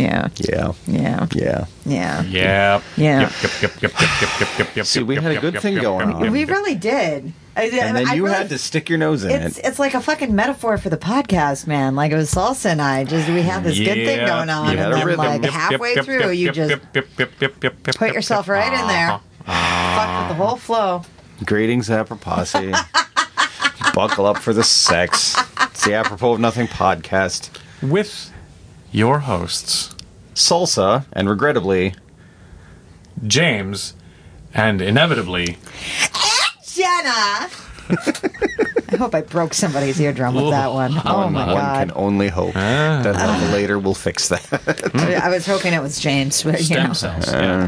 Yeah. Yeah. Yeah. Yeah. Yeah. Yeah. Yeah. Yep. See, we had a good thing going on. We really did. And then you had to stick your nose in it. It's like a fucking metaphor for the podcast, man. Like it was Salsa and I. We had this good thing going on, You had and a then rhythm. like halfway through, you just put yourself right in there. Fuck with the whole flow. Greetings, Apropos. Buckle up for the sex. It's the Apropos of Nothing podcast. With your hosts, Salsa, and regrettably, James, and inevitably, Jenna! I hope I broke somebody's eardrum with that one. Oh my one god. can only hope that later will fix that. I was hoping it was James, but you stem know. cells. Yeah.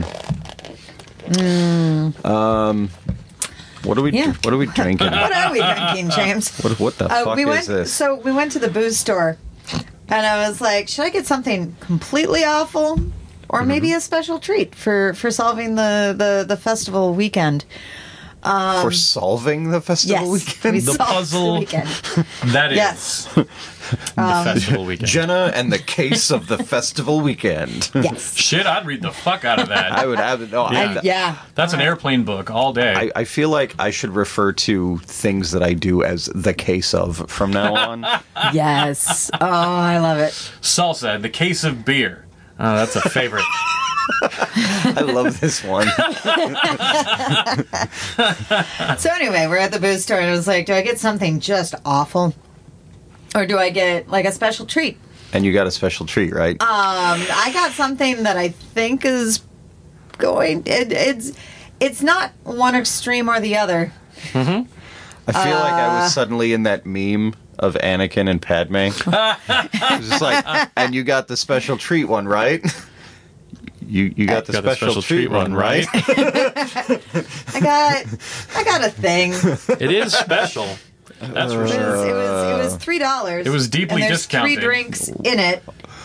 What are we drinking? What are we drinking, James? What the fuck is this? So we went to the booze store, and I was like, should I get something completely awful, or maybe a special treat for solving the festival weekend? For solving the festival weekend? we The solved puzzle. the weekend. That is Yes. the festival weekend. Jenna and the case of the festival weekend. Yes. Shit, I'd read the fuck out of that. I would have no. Yeah. Yeah. That's an airplane book all day. I feel like I should refer to things that I do as the case of from now on. Yes. Oh, I love it. Salsa, the case of beer. Oh, that's a favorite. I love this one. So anyway, we're at the booze store, and I was like, do I get something just awful, or do I get like a special treat? And you got a special treat, right? I got something that I think is going. It's not one extreme or the other. I feel like I was suddenly in that meme of Anakin and Padme. It was just like, and you got the special treat one, right? You got the special treat one, right? I got a thing. It is special. That's for It sure. was $3. It was deeply and there's discounted. 3 drinks in it.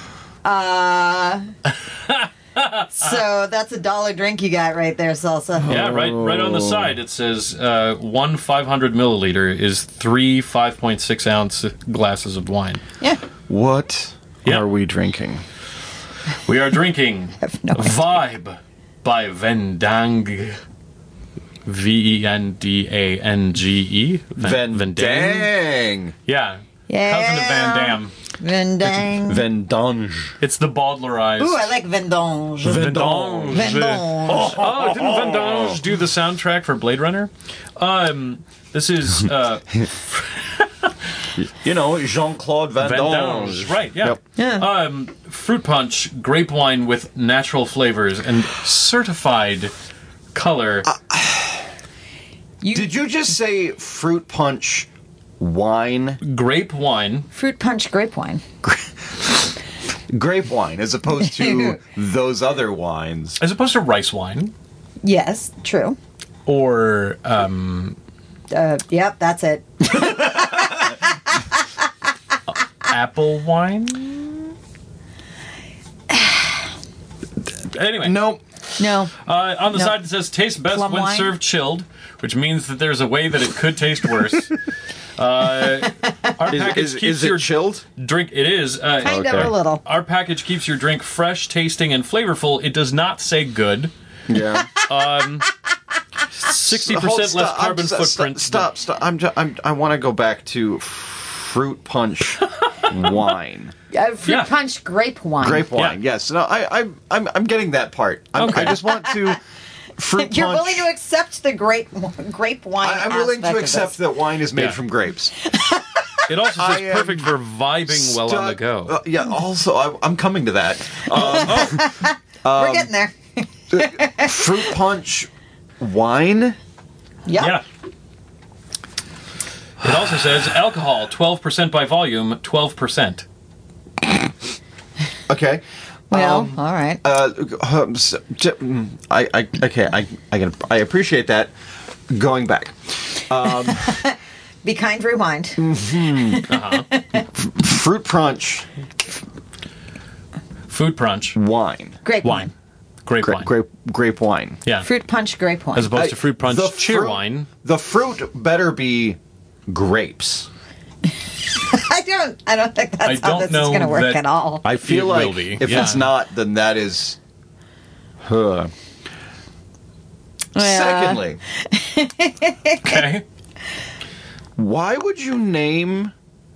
So that's $1 drink you got right there, Salsa. Yeah, right on the side it says one 500 milliliter is 3 5.6 ounce glasses of wine. Yeah. What Yeah. are we drinking? We are drinking have no idea. Vibe by Vendange. Vendange. Vendang. Yeah. Yeah. Cousin of Van Damme. Vendang. Vendange. It's the baldlerized. Ooh, I like vendange. Vendange. Vendange. Oh, didn't Vendange do the soundtrack for Blade Runner? This is You know, Jean-Claude Van Vendange. Damme. Right, yeah. Yep. Fruit punch, grape wine with natural flavors, and certified color. Did you just say fruit punch wine? Grape wine. Fruit punch grape wine. Grape wine, as opposed to those other wines. As opposed to rice wine. Yes, true. Or, Yep, that's it. apple wine? Anyway. Nope. No. On the No. side it says, taste best Plum when wine? served chilled, which means that there's a way that it could taste worse. Our package keeps Is your it chilled? drink. It is. Kind of Okay. a little. Our package keeps your drink fresh, tasting, and flavorful. It does not say good. Yeah. 60% less carbon footprint. Stop. I want to go back to fruit punch wine. Fruit Yeah. punch grape wine. Grape wine. Yeah. Yes. No, I'm getting that part. Okay. I just want to fruit You're punch. willing to accept the grape wine. I'm willing to aspect of accept this. that wine is made Yeah. from grapes. It also I says am perfect for vibing well on the go. Yeah. Also, I'm coming to that. We're getting there. Fruit punch wine. Yep. Yeah. It also says alcohol, 12% by volume, 12%. Okay. Well, all right. I appreciate that. Going back, Be kind, rewind. fruit punch Food punch, wine. Grape wine. Grape wine. Grape wine. Yeah. Fruit punch grape wine. As opposed to fruit punch cheer fruit- wine. The fruit better be grapes. I don't think that's how this is going to work at all. I feel like will be. if it's not, then that is. Huh. Secondly, Okay. why would you name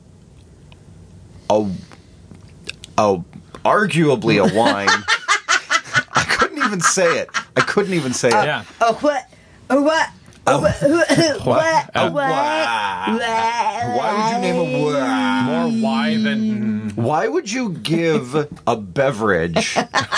a arguably a wine? I couldn't even say it. Yeah. Oh, what? Oh, what? Oh, what? Why would you name a wine? More why than. Why would you give a beverage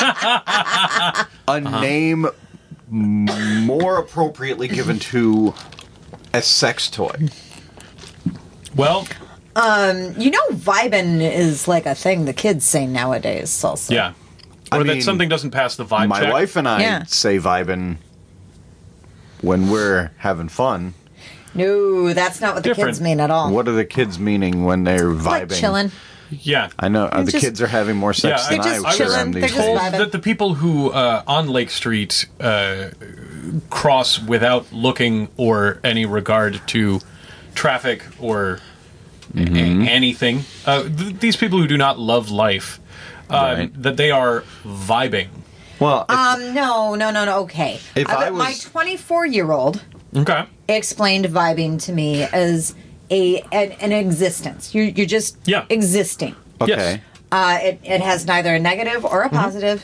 a name more appropriately given to a sex toy? Well, Vibin is like a thing the kids say nowadays, salsa. yeah. Or that something doesn't pass the vibe My check. wife and I Yeah. say vibin' when we're having fun. No, that's not what the Different. kids mean at all. What are the kids meaning when they're vibing? Like chilling. Yeah. I know the just- kids are having more sex Yeah, than they're I just was chilling. around They're these just days. vibing. That the people who on Lake Street cross without looking or any regard to traffic or anything. These people who do not love life, Right. that they are vibing. Well, No. Okay. If I my was- 24-year-old Okay. explained vibing to me as an existence. You're just Yeah. existing. okay. Yes. It has neither a negative or a positive.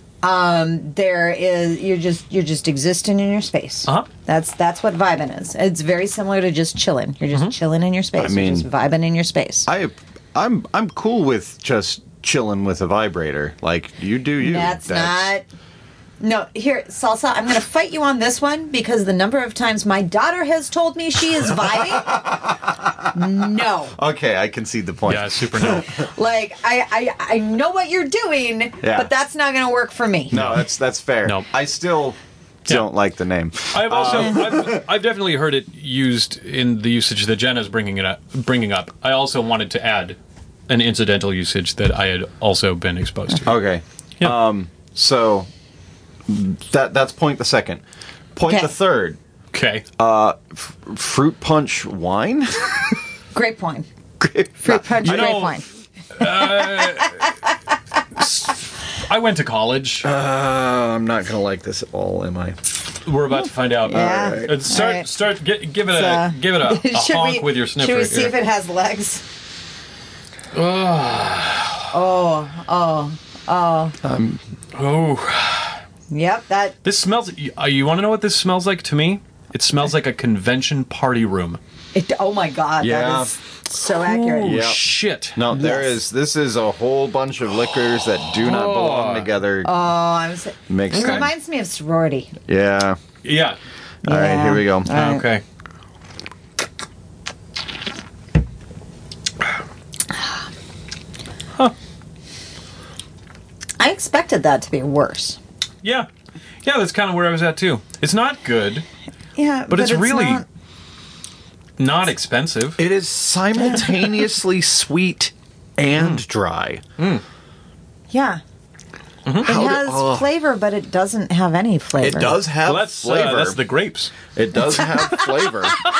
You're just existing in your space. Uh-huh. That's what vibing is. It's very similar to just chilling. You're just chilling in your space. I mean- You're just vibing in your space. I'm cool with just chilling with a vibrator. Like you do you. That's not. No, here, Salsa, I'm going to fight you on this one because the number of times my daughter has told me she is vibing. No. Okay, I concede the point. Yeah, super no. Like, I know what you're doing, Yeah. but that's not going to work for me. No, that's fair. No. I still don't like the name. I've also I've definitely heard it used in the usage that Jenna's bringing up. I also wanted to add an incidental usage that I had also been exposed to. Okay. Yeah. So that's point the second. Point Okay. the third. Okay. Fruit punch wine? Grape wine. Fruit punch You grape know- wine. I went to college. I'm not gonna like this at all, am I? We're about to find out. Yeah. Start. All right. Start. Give it a So- give it a Should honk we- with your sniffer. Should we see here. if it has legs? Oh, Yep, that. this smells. You want to know what this smells like to me? It smells like a convention party room. Oh my god, Yeah. that is so accurate. Oh Yep. shit! No, this is a whole bunch of liquors that do not belong together. It reminds me of sorority. Yeah. Yeah. All right, Yeah. here we go. All right. Okay. I expected that to be worse. Yeah. Yeah, that's kind of where I was at too. It's not good, Yeah, but it's really not- not expensive. It is simultaneously sweet and dry. Yeah. It has flavor, but it doesn't have any flavor. It does have Well, that's flavor. that's the grapes. It does have flavor.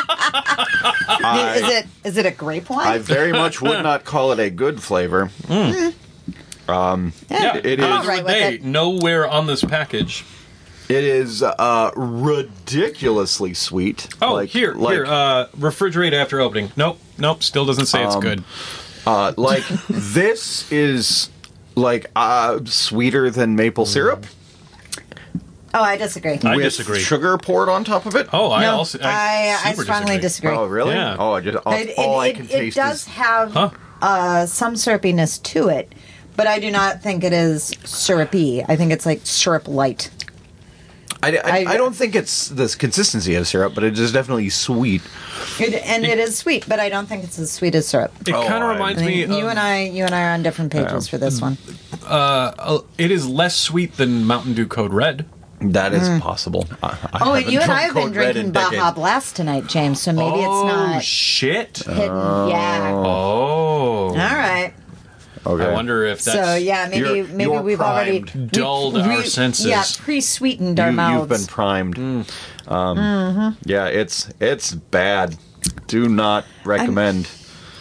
Is it a grape wine? I very much would not call it a good flavor. Yeah. It How is- right would with they? it. Nowhere on this package. It is ridiculously sweet. Oh, here. Refrigerate after opening. Nope. Still doesn't say it's good. Like this is like sweeter than maple syrup Oh, I disagree. I with disagree. sugar poured on top of it. Oh, I No, also I super strongly disagree. Oh, really? Yeah. Oh, all I can It taste does is have Huh? some syrupiness to it, but I do not think it is syrupy. I think it's like syrup light. I don't think it's the consistency of syrup, but it is definitely sweet. It is sweet, but I don't think it's as sweet as syrup. It kind of I reminds I me mean, of, you and I are on different pages for this one. it is less sweet than Mountain Dew Code Red. That is possible. Oh, and you and I have been drinking Baja Blast tonight, James. So maybe it's not shit. hidden. Yeah. Oh. All right. Okay. I wonder if that's So yeah, maybe You're we've already primed. dulled our senses. Yeah, pre-sweetened our You've mouths. been primed. Yeah, it's bad. Do not recommend.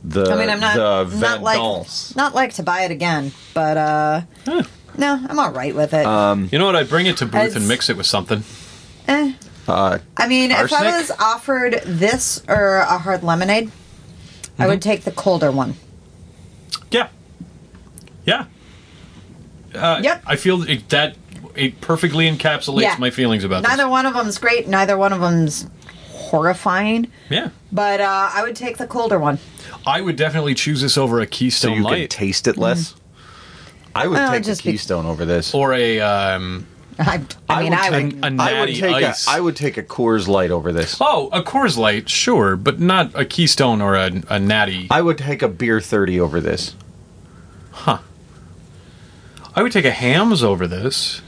the I mean, I'm not the not like Vendance. not like to buy it again, but no, I'm all right with it. You know what? I'd bring it to booth It's- and mix it with something. I mean, if I arsenic? was offered this or a hard lemonade, I would take the colder one. Yeah. Yeah. Yep. I feel that it perfectly encapsulates Yeah. my feelings about Neither this. one of them's great. Neither one of them's horrifying. Yeah. But I would take the colder one. I would definitely choose this over a So Keystone you can Light taste it less. I would Well, take the just be- Keystone over this. or a I mean, I would. a natty ice. I would take a Coors Light over this. Oh, a Coors Light, sure, but not a Keystone or a natty. I would take a Beer 30 over this. I would take a Hams over this.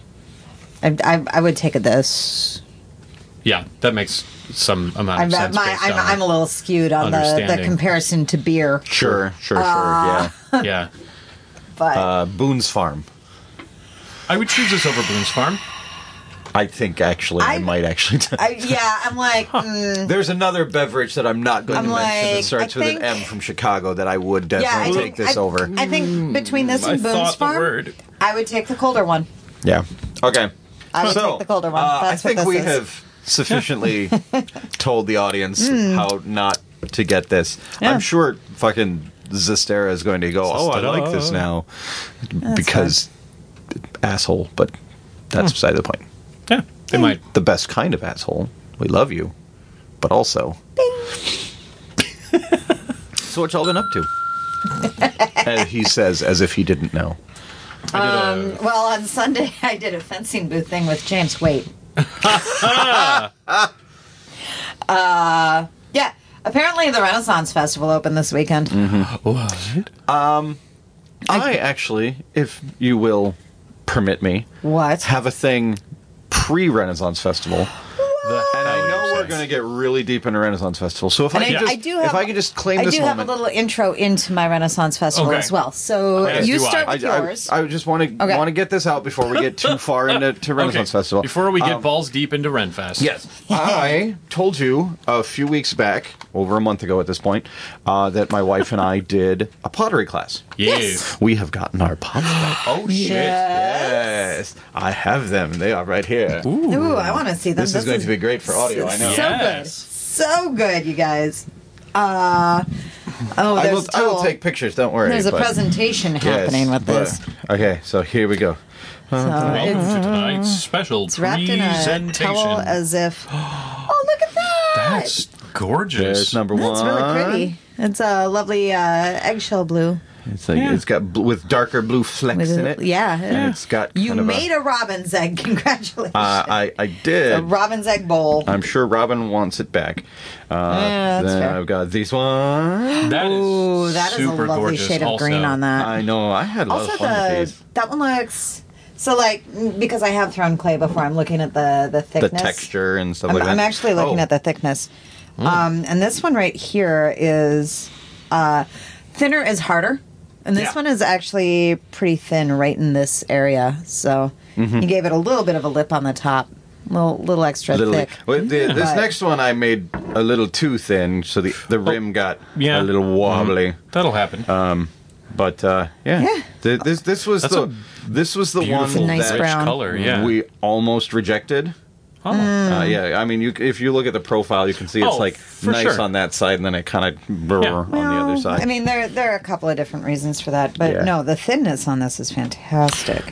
I would take a this. Yeah, that makes some amount of sense. based on I'm a little skewed on the understanding. comparison to beer, Sure. Yeah. yeah. but Boone's Farm. I would choose this over Boone's Farm. I think actually I I- might actually. I'm like, There's another beverage that I'm not going I'm to mention that like, starts I with think- an M from Chicago that I would yeah, definitely I take think, this I, over. I think between this I and Boone's thought the Farm, word. I would take the colder one. Yeah. Okay. I would so, take the colder one. I That's what think this we is. have sufficiently told the audience how not to get this. Yeah. I'm sure fucking Zestera is going to go, oh, I like this now. Because asshole, but that's beside the point. Yeah, they might. The best kind of asshole. We love you. But also. So what y'all been up to? And he says as if he didn't know. Well, on Sunday, I did a fencing booth thing with James Waite. Yeah. Apparently, the Renaissance Festival opened this weekend. What? I actually, if you will permit me, What? have a thing pre-Renaissance Festival. And I know we're sense. going to get really deep into Renaissance Festival. So if And I can just, if I could just claim I this do moment. have a little intro into my Renaissance Festival Okay. as well. So As you do I. start with yours. I just want to Okay. get this out before we get too far into Renaissance Festival. Before we get balls deep into Renfest. Yes. I told you a few weeks back, over a month ago at this point, that my wife and I did a pottery class. Yes. We have gotten our pots back. Oh, shit. Yes. I have them. They are right here. Ooh, I want to see them. This is going to be great for audio, I know. So Yes. good. So good, you guys. Oh, I there's will, I will take pictures, don't worry. There's a but- presentation yes, happening with but- this. Okay, so here we go. So Welcome it's to tonight's special wrapped in a presentation. towel as if. Oh, look at that! That's gorgeous. There's number one. That's really pretty. It's a lovely eggshell blue. It's like Yeah. it's got with darker blue flecks With in a- it. yeah. And it's got You kind of made a robin's egg. Congratulations. I a did. robin's egg bowl. I'm sure Robin wants it back. Yeah, that's then fair. I've got these one. That is Ooh, that is a super lovely gorgeous shade of also. green on that. I know. I had a lot Also, of fun with these. that one looks so like because I have thrown clay before. I'm looking at the The thickness, texture and stuff I'm, like that. I'm actually looking Oh, at the thickness, and this one right here is thinner is harder, and this Yeah. one is actually pretty thin right in this area. So Mm-hmm. you gave it a little bit of a lip on the top, little extra literally. thick. Well, this But- next one I made a little too thin, so the rim got yeah. a little wobbly. That'll happen. But yeah, Yeah. This was That's the Beautiful, one nice that brown. color. Yeah. we almost rejected. Oh. Yeah, I mean, if you look at the profile, you can see it's Oh, like for nice sure. on that side, and then it kind of Yeah. on the other side. I mean, there are a couple of different reasons for that, but Yeah. no, the thinness on this is fantastic.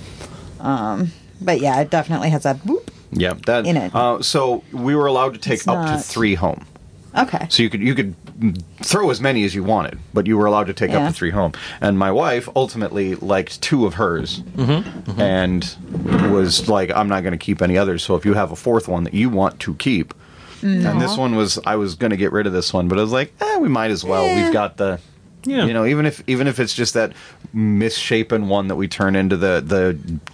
Yeah. But yeah, it definitely has a boop. Yeah, that. In it. So we were allowed to take It's up to not- 3 home. Okay. So you could throw as many as you wanted, but you were allowed to take Yeah. up to 3 home. And my wife ultimately liked 2 of hers, and was like, "I'm not going to keep any others. So if you have a 4th one that you want to keep." And this one was, I was going to get rid of this one, but I was like, we might as well. Yeah. We've got the, Yeah. you know, even if it's just that misshapen one that we turn into the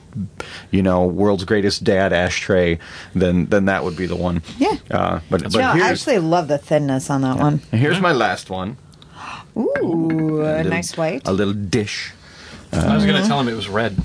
world's greatest dad ashtray, then that would be the one. Yeah. But No, I here's, actually love the thinness on that one. here's my last one. Ooh, a little- nice white. A little dish. I was going to tell him it was red.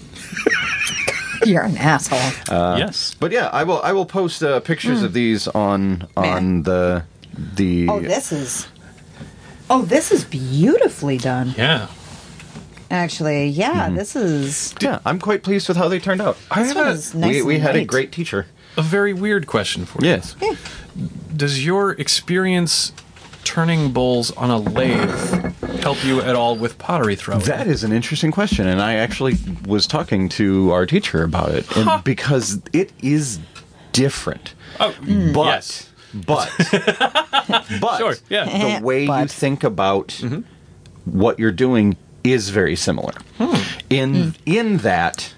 You're an asshole. Yes. But yeah, I will post pictures of these on Man. the Oh, this is Oh, this is beautifully done. Yeah. Actually, yeah, this is... Yeah, I'm quite pleased with how they turned out. I have is nice we and had a light. great teacher. a very weird question for you. Yes. Yeah. Does your experience turning bowls on a lathe help you at all with pottery throwing? That is an interesting question, and I actually was talking to our teacher about it, and because it is different. Oh, But, yes. but, but, Sure, yeah. the way you But. think about what you're doing is very similar. In that,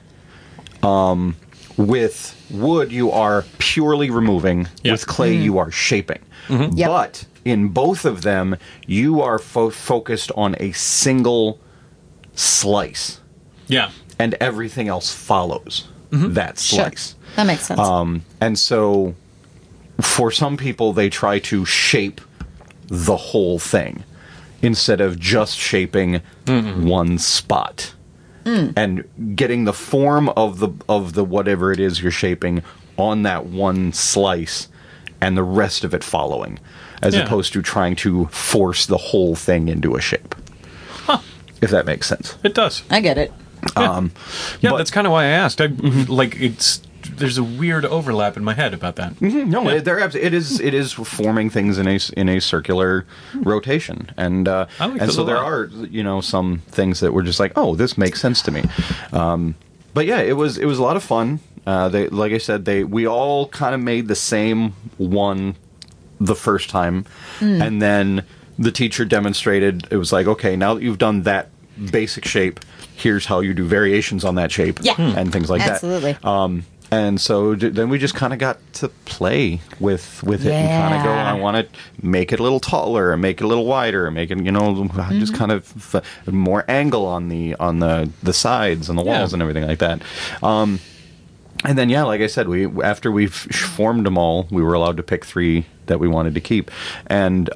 with wood you are purely removing, Yeah. with clay you are shaping. Yep. But in both of them, you are focused on a single slice, Yeah. and everything else follows that Sure. slice. That makes sense. And so, for some people, they try to shape the whole thing instead of just shaping one spot and getting the form of the whatever it is you're shaping on that one slice, and the rest of it following, as Yeah. opposed to trying to force the whole thing into a shape. If that makes sense. It does. I get it. Yeah, but- that's kind of why I asked. There's a weird overlap in my head about that. No, it is forming things in a circular rotation, and like and those so a there lot. are some things that were just like, oh, this makes sense to me. But yeah, it was a lot of fun. Like I said, we all kind of made the same one the first time, and then the teacher demonstrated. It was like, okay, now that you've done that basic shape, here's how you do variations on that shape, Yeah. and things like Absolutely. that. And so then we just kind of got to play with it and kind of go, Yeah. I want to make it a little taller, and make it a little wider, and make it, just kind of more angle on the sides and the walls Yeah. and everything like that. And then, yeah, like I said, after we've formed them all, we were allowed to pick 3 that we wanted to keep. And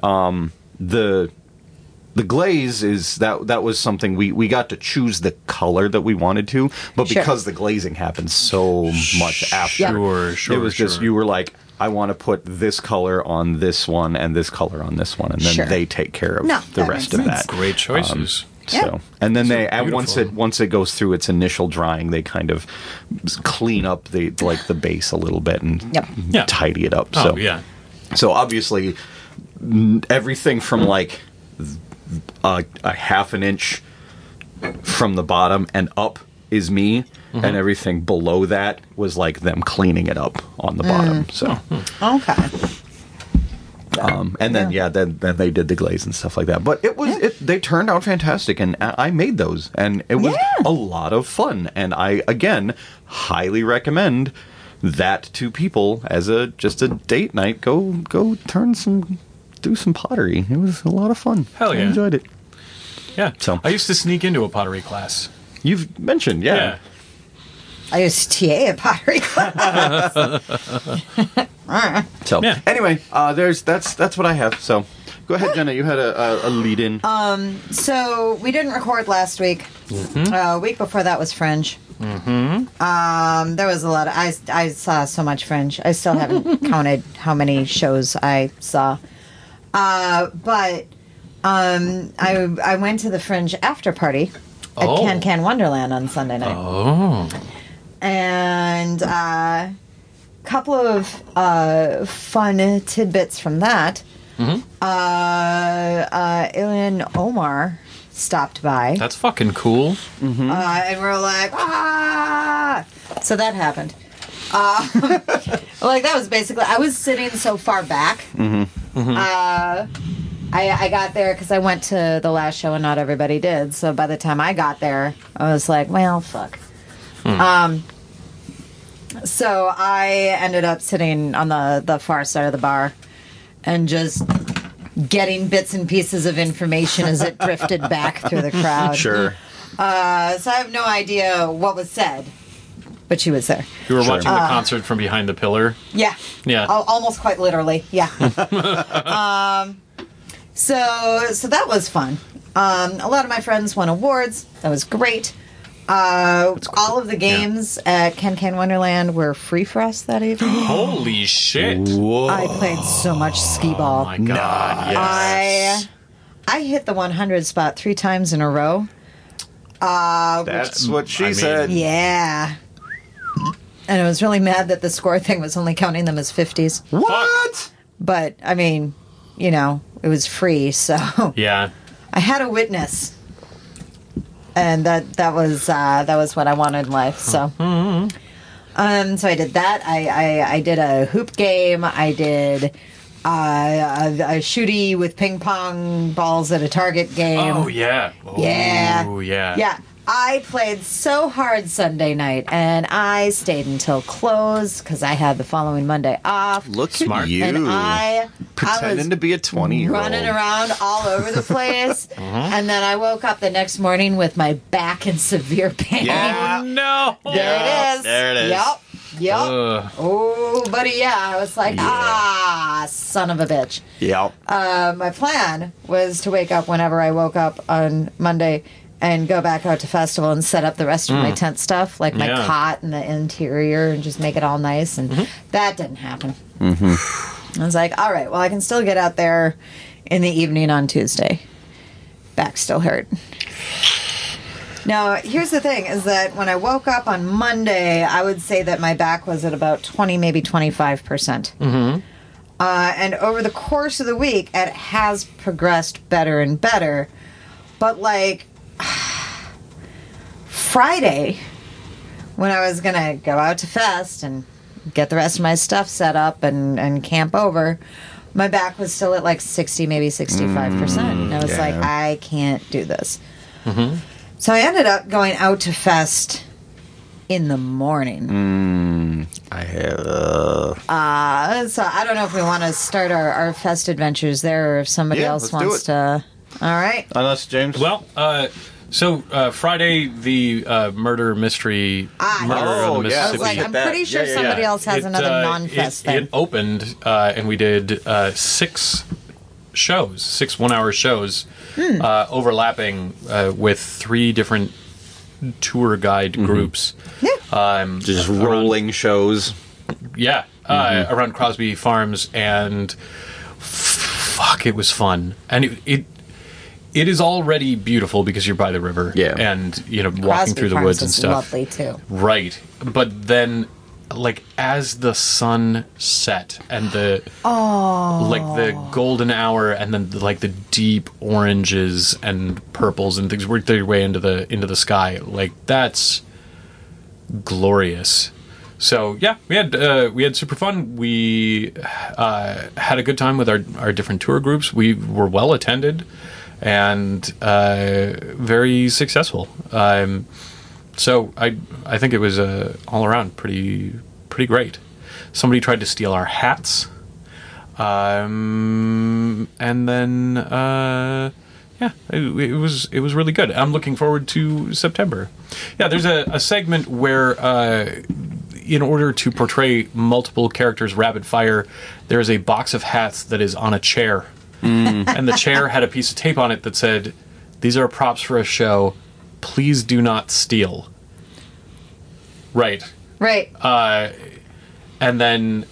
the glaze is that was something we got to choose the color that we wanted to, but Sure. because the glazing happened so much after, Sure, it was just you were like, I want to put this color on this one and this color on this one, and then Sure. they take care of No, the that rest makes of sense. that. Great choices. So, Yeah. and then they beautiful. once it goes through its initial drying, they kind of clean up the base a little bit and Yep. Yeah. tidy it up. Oh, So yeah. so obviously, everything from like a half an inch from the bottom and up is me, and everything below that was like them cleaning it up on the bottom. So, Okay. and then then they did the glaze and stuff like that. But they turned out fantastic, and I made those, and it was Yeah. a lot of fun. And I again highly recommend that to people as just a date night. Go do some pottery. It was a lot of fun. Hell yeah. I enjoyed it. Yeah. So- I used to sneak into a pottery class. You've mentioned, yeah. I used to TA at pottery class. So Yeah. anyway, that's what I have. So go ahead, Jenna. You had a lead in. So we didn't record last week. A week before that was Fringe. There was a lot of I saw so much Fringe. I still haven't counted how many shows I saw. But I went to the Fringe after party at Oh. Can Wonderland on Sunday night. Oh. And a couple of fun tidbits from that. Ilhan Omar stopped by. That's fucking cool. And we're like, ah! So that happened. Like, that was basically, I was sitting so far back. I got there because I went to the last show and not everybody did. So by the time I got there, I was like, well, fuck. So I ended up sitting on the far side of the bar and just getting bits and pieces of information as it drifted back through the crowd. Sure. So I have no idea what was said, but she was there. You were Sure. watching the concert from behind the pillar. Yeah. Yeah. Almost quite literally. Yeah. So that was fun. A lot of my friends won awards. That was great. All of the games at Can Wonderland were free for us that evening. Holy shit. Whoa. I played so much skee Oh ball. my god. Yes. I hit the 100 spot 3 times in a row. That's what she said. Yeah. And I was really mad that the score thing was only counting them as 50s. What? But, I mean, you know, it was free, so... Yeah. I had a witness. And that was what I wanted in life, so... So I did that. I did a hoop game. I did a shooty with ping pong balls at a Target game. Oh, yeah. Yeah. Oh, yeah. Yeah. I played so hard Sunday night, and I stayed until close because I had the following Monday off. Look Smart. at you. And I pretending was to be a 20-year-old. running around all over the place. And then I woke up the next morning with my back in severe pain. Yeah. Oh, no. There it is. There it is. Yep. Ugh. Oh, buddy, yeah. I was like, son of a bitch. Yep. My plan was to wake up whenever I woke up on Monday and go back out to festival and set up the rest of my tent stuff, like my cot and the interior, and just make it all nice. And that didn't happen. I was like, all right, well, I can still get out there in the evening on Tuesday. Back still hurt. Now, here's the thing, is that when I woke up on Monday, I would say that my back was at about 20, maybe 25%. And over the course of the week, it has progressed better and better. But, like, Friday, when I was going to go out to Fest and get the rest of my stuff set up and camp over, my back was still at, like, 60, maybe 65%. And I was like, I can't do this. So I ended up going out to Fest in the morning. I have. So I don't know if we want to start our Fest adventures there, or if somebody else let's do wants it. to. All right. Unless James. Well, so Friday, the murder mystery, murder on the yeah. I was Mississippi. like, I'm pretty sure somebody else has another non-Fest thing. It opened, and we did 6 shows, 6 one-hour shows, overlapping with 3 different tour guide groups. Yeah. just rolling shows. Yeah, around Crosby Farms, and fuck, it was fun. And it is already beautiful because you're by the river, and you know, walking Crosby through the Farms woods and is stuff. lovely too. Right, but then, like, as the sun set and the golden hour, and then like the deep oranges and purples and things work their way into the sky, like, that's glorious. So yeah, we had super fun. We had a good time with our different tour groups. We were well attended and very successful. So I think it was all around pretty great. Somebody tried to steal our hats, and then it was really good. I'm looking forward to September. Yeah, there's a segment where in order to portray multiple characters rapid fire, there is a box of hats that is on a chair, and the chair had a piece of tape on it that said, "These are props for a show. Please do not steal." Right. And then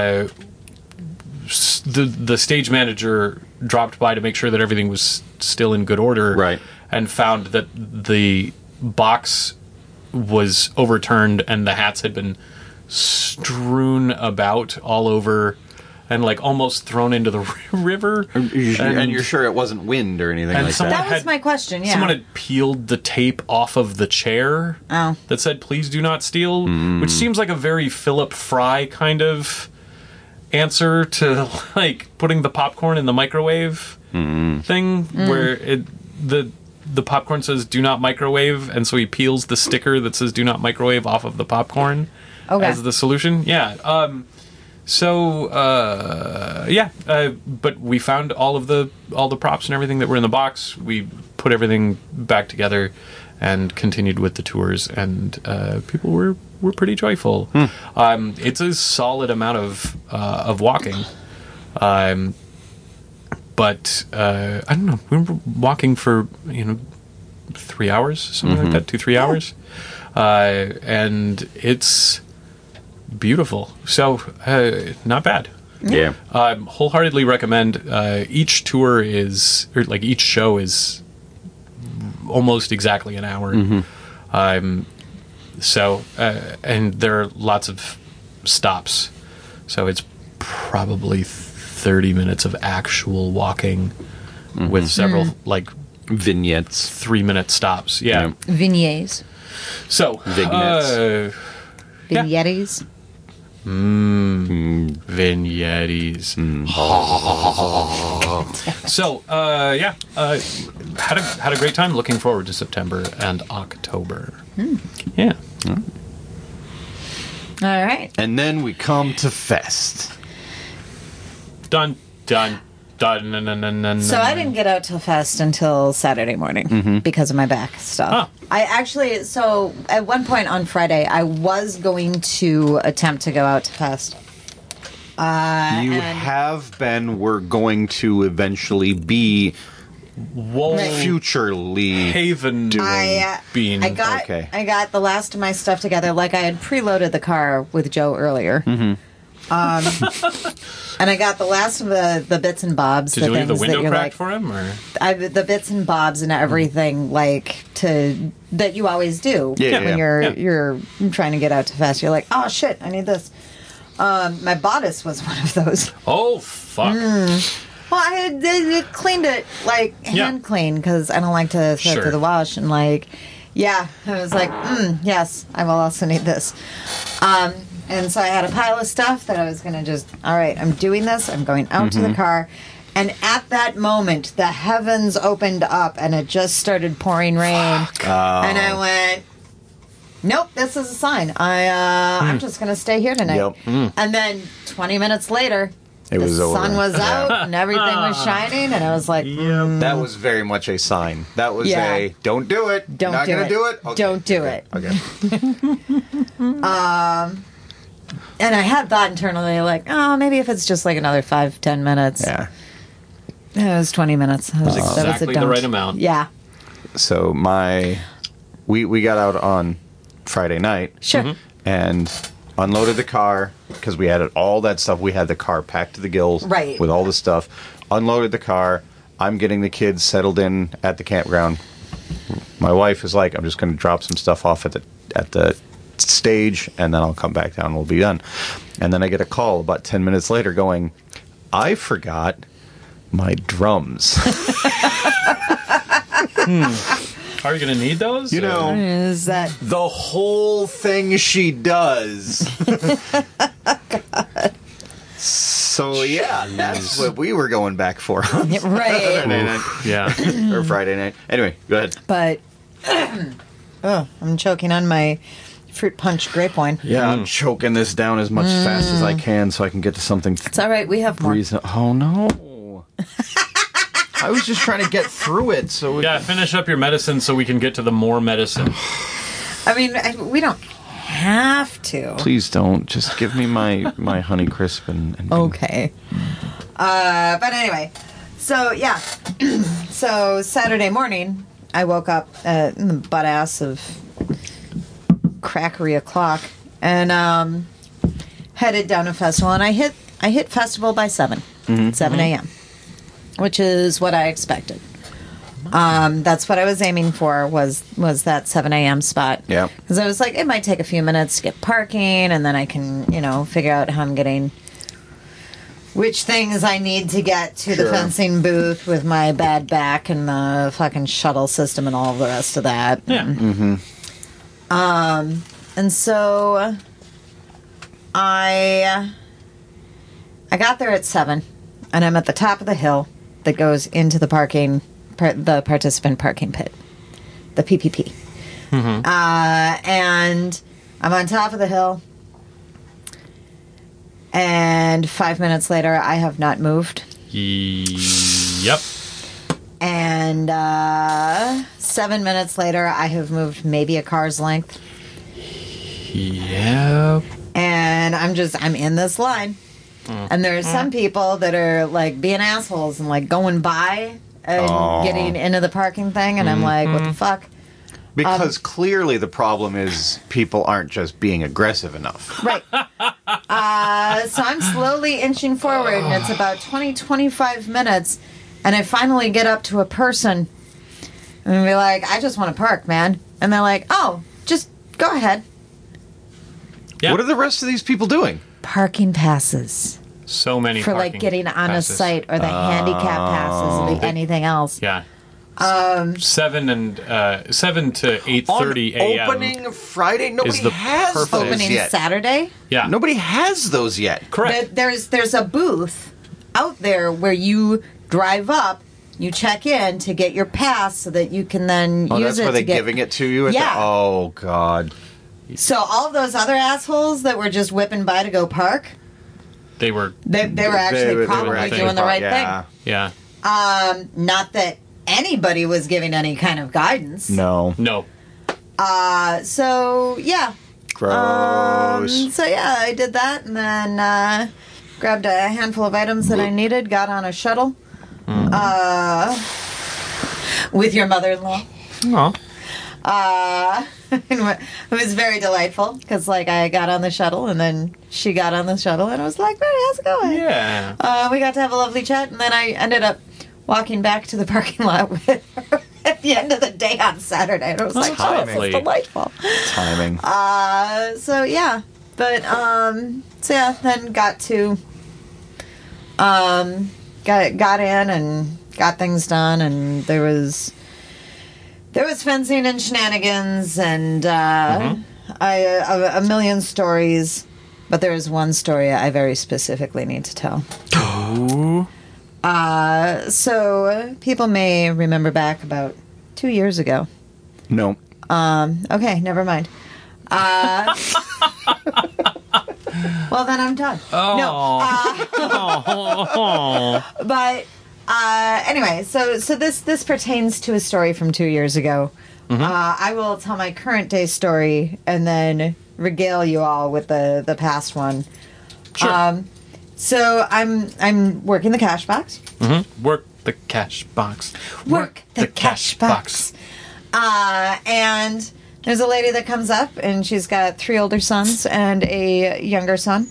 the stage manager dropped by to make sure that everything was still in good order. Right. And found that the box was overturned and the hats had been strewn about all over and like almost thrown into the river. And you're sure it wasn't wind or anything like that? That was my question, yeah. Someone had peeled the tape off of the chair that said, "Please do not steal," which seems like a very Philip Fry kind of answer to, like, putting the popcorn in the microwave thing, where the popcorn says "do not microwave," and so he peels the sticker that says "do not microwave" off of the popcorn as the solution. Yeah. But we found all the props and everything that were in the box. We put everything back together and continued with the tours, and people were pretty joyful. It's a solid amount of walking, but I don't know. We were walking for 3 hours, something like that, 2-3 hours, and it's beautiful. So not bad. Yeah. Wholeheartedly recommend. Each tour is, or like each show is almost exactly an hour. And there are lots of stops. So it's probably 30 minutes of actual walking with several, like, Vignettes. 3-minute stops. Yeah. Vignettes. So, Vignettes. Vignettes. vignettes. So, had a great time. Looking forward to September and October. Yeah. All right. And then we come to Fest. Dun, dun, dun. So I didn't get out to Fest until Saturday morning because of my back stuff. Huh. I actually, so at one point on Friday, I was going to attempt to go out to Fest. We're going to eventually be Whoa. futurely Haven bean. I got Okay. I got the last of my stuff together. Like I had preloaded the car with Joe earlier. And I got the last of the bits and bobs. Did you leave the window cracked like, for him? Or? the bits and bobs and everything that you always do when you're trying to get out to Fest. You're like, oh shit, I need this. My bodice was one of those. Oh, fuck. Well, I had cleaned it, like, hand clean, because I don't like to throw it through the wash. And, like, I was like, yes, I will also need this. And so I had a pile of stuff that I was going to just, all right, I'm doing this. I'm going out to the car. And at that moment, the heavens opened up, and it just started pouring rain. And I went, nope, this is a sign. I'm just going to stay here tonight. Yep. And then 20 minutes later... the sun was out and everything was shining, and I was like, That was very much a sign. That was a don't do it. Don't Not do gonna it. do it. Okay. Don't do it. Okay. And I had thought internally, like, oh, maybe if it's just like another 5-10 minutes. Yeah. It was 20 minutes. That was exactly a the don't. right amount. Yeah. So we got out on Friday night. Sure. And unloaded the car because we had all that stuff. We had the car packed to the gills, Right. with all the stuff. Unloaded the car. I'm getting the kids settled in at the campground. My wife is like, I'm just going to drop some stuff off at the stage, and then I'll come back down and we'll be done. And then I get a call about 10 minutes later going, I forgot my drums. Are you going to need those? You know, Is that... the whole thing she does. So yeah, that's what we were going back for on Right. Saturday night. Yeah. Or Friday night. Anyway, go ahead. But... I'm choking on my fruit punch grape wine. Yeah, I'm choking this down as much fast as I can so I can get to something. It's all right. We have more. Oh no! I was just trying to get through it. So Yeah, finish up your medicine so we can get to the more medicine. I mean, we don't have to. please don't. Just give me my Honey Crisp and Okay. But anyway, so yeah. So Saturday morning, I woke up in the butt ass of crackery o'clock and headed down to festival. And I hit festival by 7 a.m., which is what I expected. That's what I was aiming for was that 7 a.m. spot. Yeah. Because I was like, it might take a few minutes to get parking, and then I can, figure out how I'm getting which things I need to get to the Sure. fencing booth with my bad back and the fucking shuttle system and all of the rest of that. Yeah. And so I got there at 7, and I'm at the top of the hill that goes into the the participant parking pit, the PPP. And I'm on top of the hill, and 5 minutes later, I have not moved. Yep. And 7 minutes later, I have moved maybe a car's length. Yep. And I'm in this line. And there are some people that are like being assholes and like going by and getting into the parking thing. And I'm like, what the fuck? Because clearly the problem is people aren't just being aggressive enough. Right. So I'm slowly inching forward, and it's about 25 minutes, and I finally get up to a person and be like, I just want to park, man. And they're like, oh, just go ahead. Yeah. What are the rest of these people doing? Parking passes. So many For like parking getting on passes. a site or the handicap passes or anything else. Yeah. 7 to 8:30 a.m. Opening Friday, nobody the has perfect- those Opening yet. Saturday. Yeah. Nobody has those yet. Correct. There's a booth out there where you drive up, you check in to get your pass so that you can then Oh, use that's it where they're to get... giving it to you? Yeah. Oh, God. So all those other assholes that were just whipping by to go park, They were. they were actually probably doing the right thing. Yeah. Not that anybody was giving any kind of guidance. No. No. So, yeah. Gross. So, yeah, I did that and then grabbed a handful of items that I needed, got on a shuttle with your mother-in-law. Oh. It was very delightful because, like, I got on the shuttle and then she got on the shuttle and I was like, "Mary, how's it going?" Yeah. We got to have a lovely chat and then I ended up walking back to the parking lot with her at the end of the day on Saturday. And I was like, "Oh, this is delightful." Timing. So yeah, but so yeah, then got to got in and got things done, and there was fencing and shenanigans and a million stories, but there is one story I very specifically need to tell. So people may remember back about 2 years ago. No. Okay, never mind. Well, then I'm done. But anyway, so this pertains to a story from 2 years ago. I will tell my current day story and then regale you all with the past one. Sure. So I'm working the cash box. Work the cash box. Work the cash box. And there's a lady that comes up, and she's got 3 older sons and a younger son.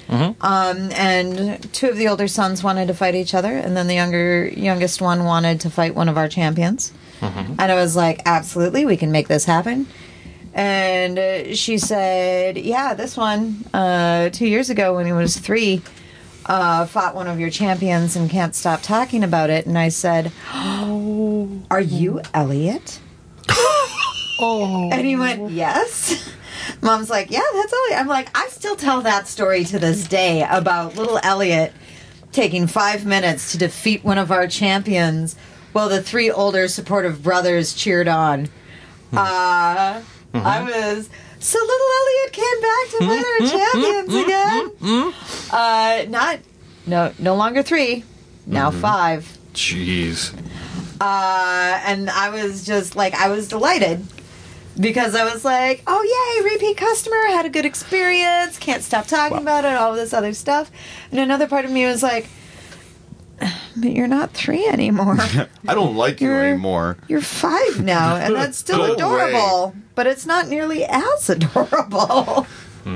And 2 of the older sons wanted to fight each other, and then the youngest one wanted to fight one of our champions. And I was like, absolutely, we can make this happen. And she said, yeah, this one, 2 years ago when he was 3, fought one of your champions and can't stop talking about it. And I said, oh, are you Elliot? And he went, yes. Mom's like, yeah, that's Elliot. I'm like, I still tell that story to this day about little Elliot taking 5 minutes to defeat one of our champions while the 3 older supportive brothers cheered on. I was... So little Elliot came back to fight our champions again. No longer 3, now 5. Jeez. And I was just like, I was delighted because I was like, oh yay, repeat customer, had a good experience, can't stop talking about it, all this other stuff. And another part of me was like, but you're not 3 anymore. I don't like you anymore. You're 5 now, and that's still Go adorable, away. but it's not nearly as adorable.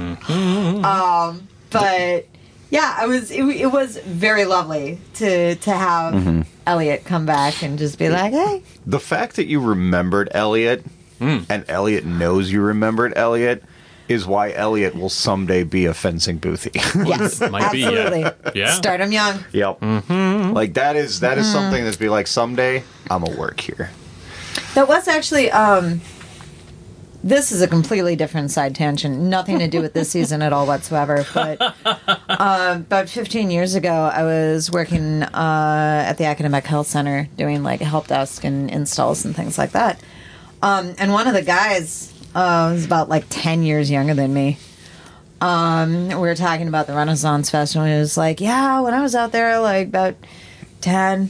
But yeah, it was very lovely to have Elliot come back and just be like, hey. The fact that you remembered Elliot and Elliot knows you remembered Elliot is why Elliot will someday be a fencing boothie. Yes, Might be, yeah. absolutely. Yeah. Start him young. Yep. Like that is something that's be like, someday I'm gonna work here. That was actually, this is a completely different side tangent. Nothing to do with this season at all whatsoever. But about 15 years ago, I was working at the Academic Health Center doing like help desk and installs and things like that. And one of the guys was about like 10 years younger than me. We were talking about the Renaissance Festival, and he was like, yeah, when I was out there, like about 10,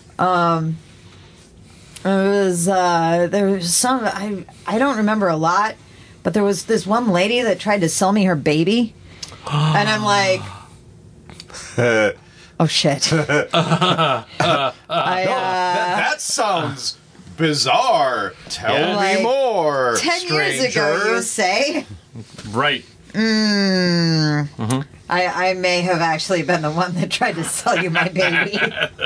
there was some, I don't remember a lot, but there was this one lady that tried to sell me her baby. And I'm like, oh shit. That sounds bizarre. Tell Yeah. me Like, more. 10 years ago, stranger. you say? Right. I may have actually been the one that tried to sell you my baby.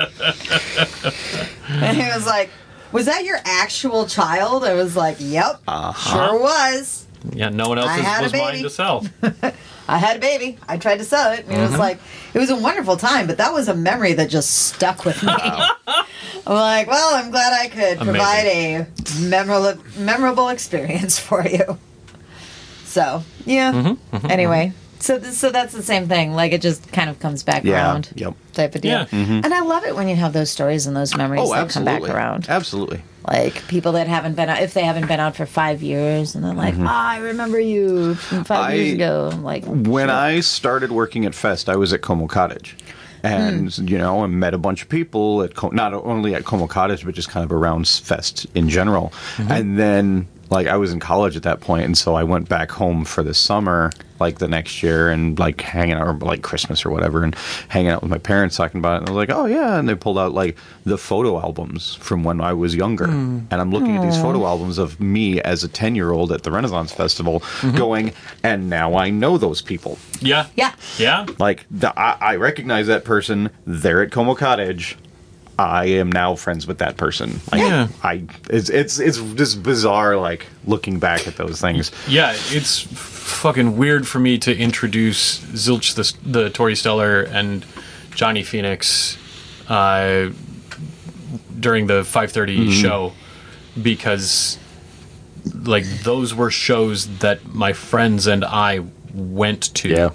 And he was like, was that your actual child? I was like, yep, sure was. Yeah, no one I else's had a was mine baby. to sell. I had a baby. I tried to sell it. And it was like, it was a wonderful time, but that was a memory that just stuck with me. I'm like, well, I'm glad I could provide a memorable experience for you. So, yeah. Anyway, so that's the same thing. Like, it just kind of comes back around. Yep. Type of deal. Yeah. And I love it when you have those stories and those memories Oh, that absolutely. come back around. Absolutely. Like people that haven't been out, if they haven't been out for 5 years, and they're like, I remember you from 5 years ago. I'm like, When I started working at Fest, I was at Como Cottage. And, you know, I met a bunch of people at not only at Como Cottage, but just kind of around Fest in general. And then, like, I was in college at that point, and so I went back home for the summer, like, the next year, and, like, hanging out, or, like, Christmas or whatever, and hanging out with my parents talking about it. And I was like, oh, yeah. And they pulled out, like, the photo albums from when I was younger. And I'm looking at these photo albums of me as a 10-year-old at the Renaissance Festival going, and now I know those people. Yeah. yeah. Yeah. Like, I recognize that person. They're at Como Cottage. I am now friends with that person. Like, Yeah. it's just bizarre, like, looking back at those things. Yeah, it's fucking weird for me to introduce Zilch the Tori Stellar and Johnny Phoenix during the 5:30 show, because like those were shows that my friends and I went to.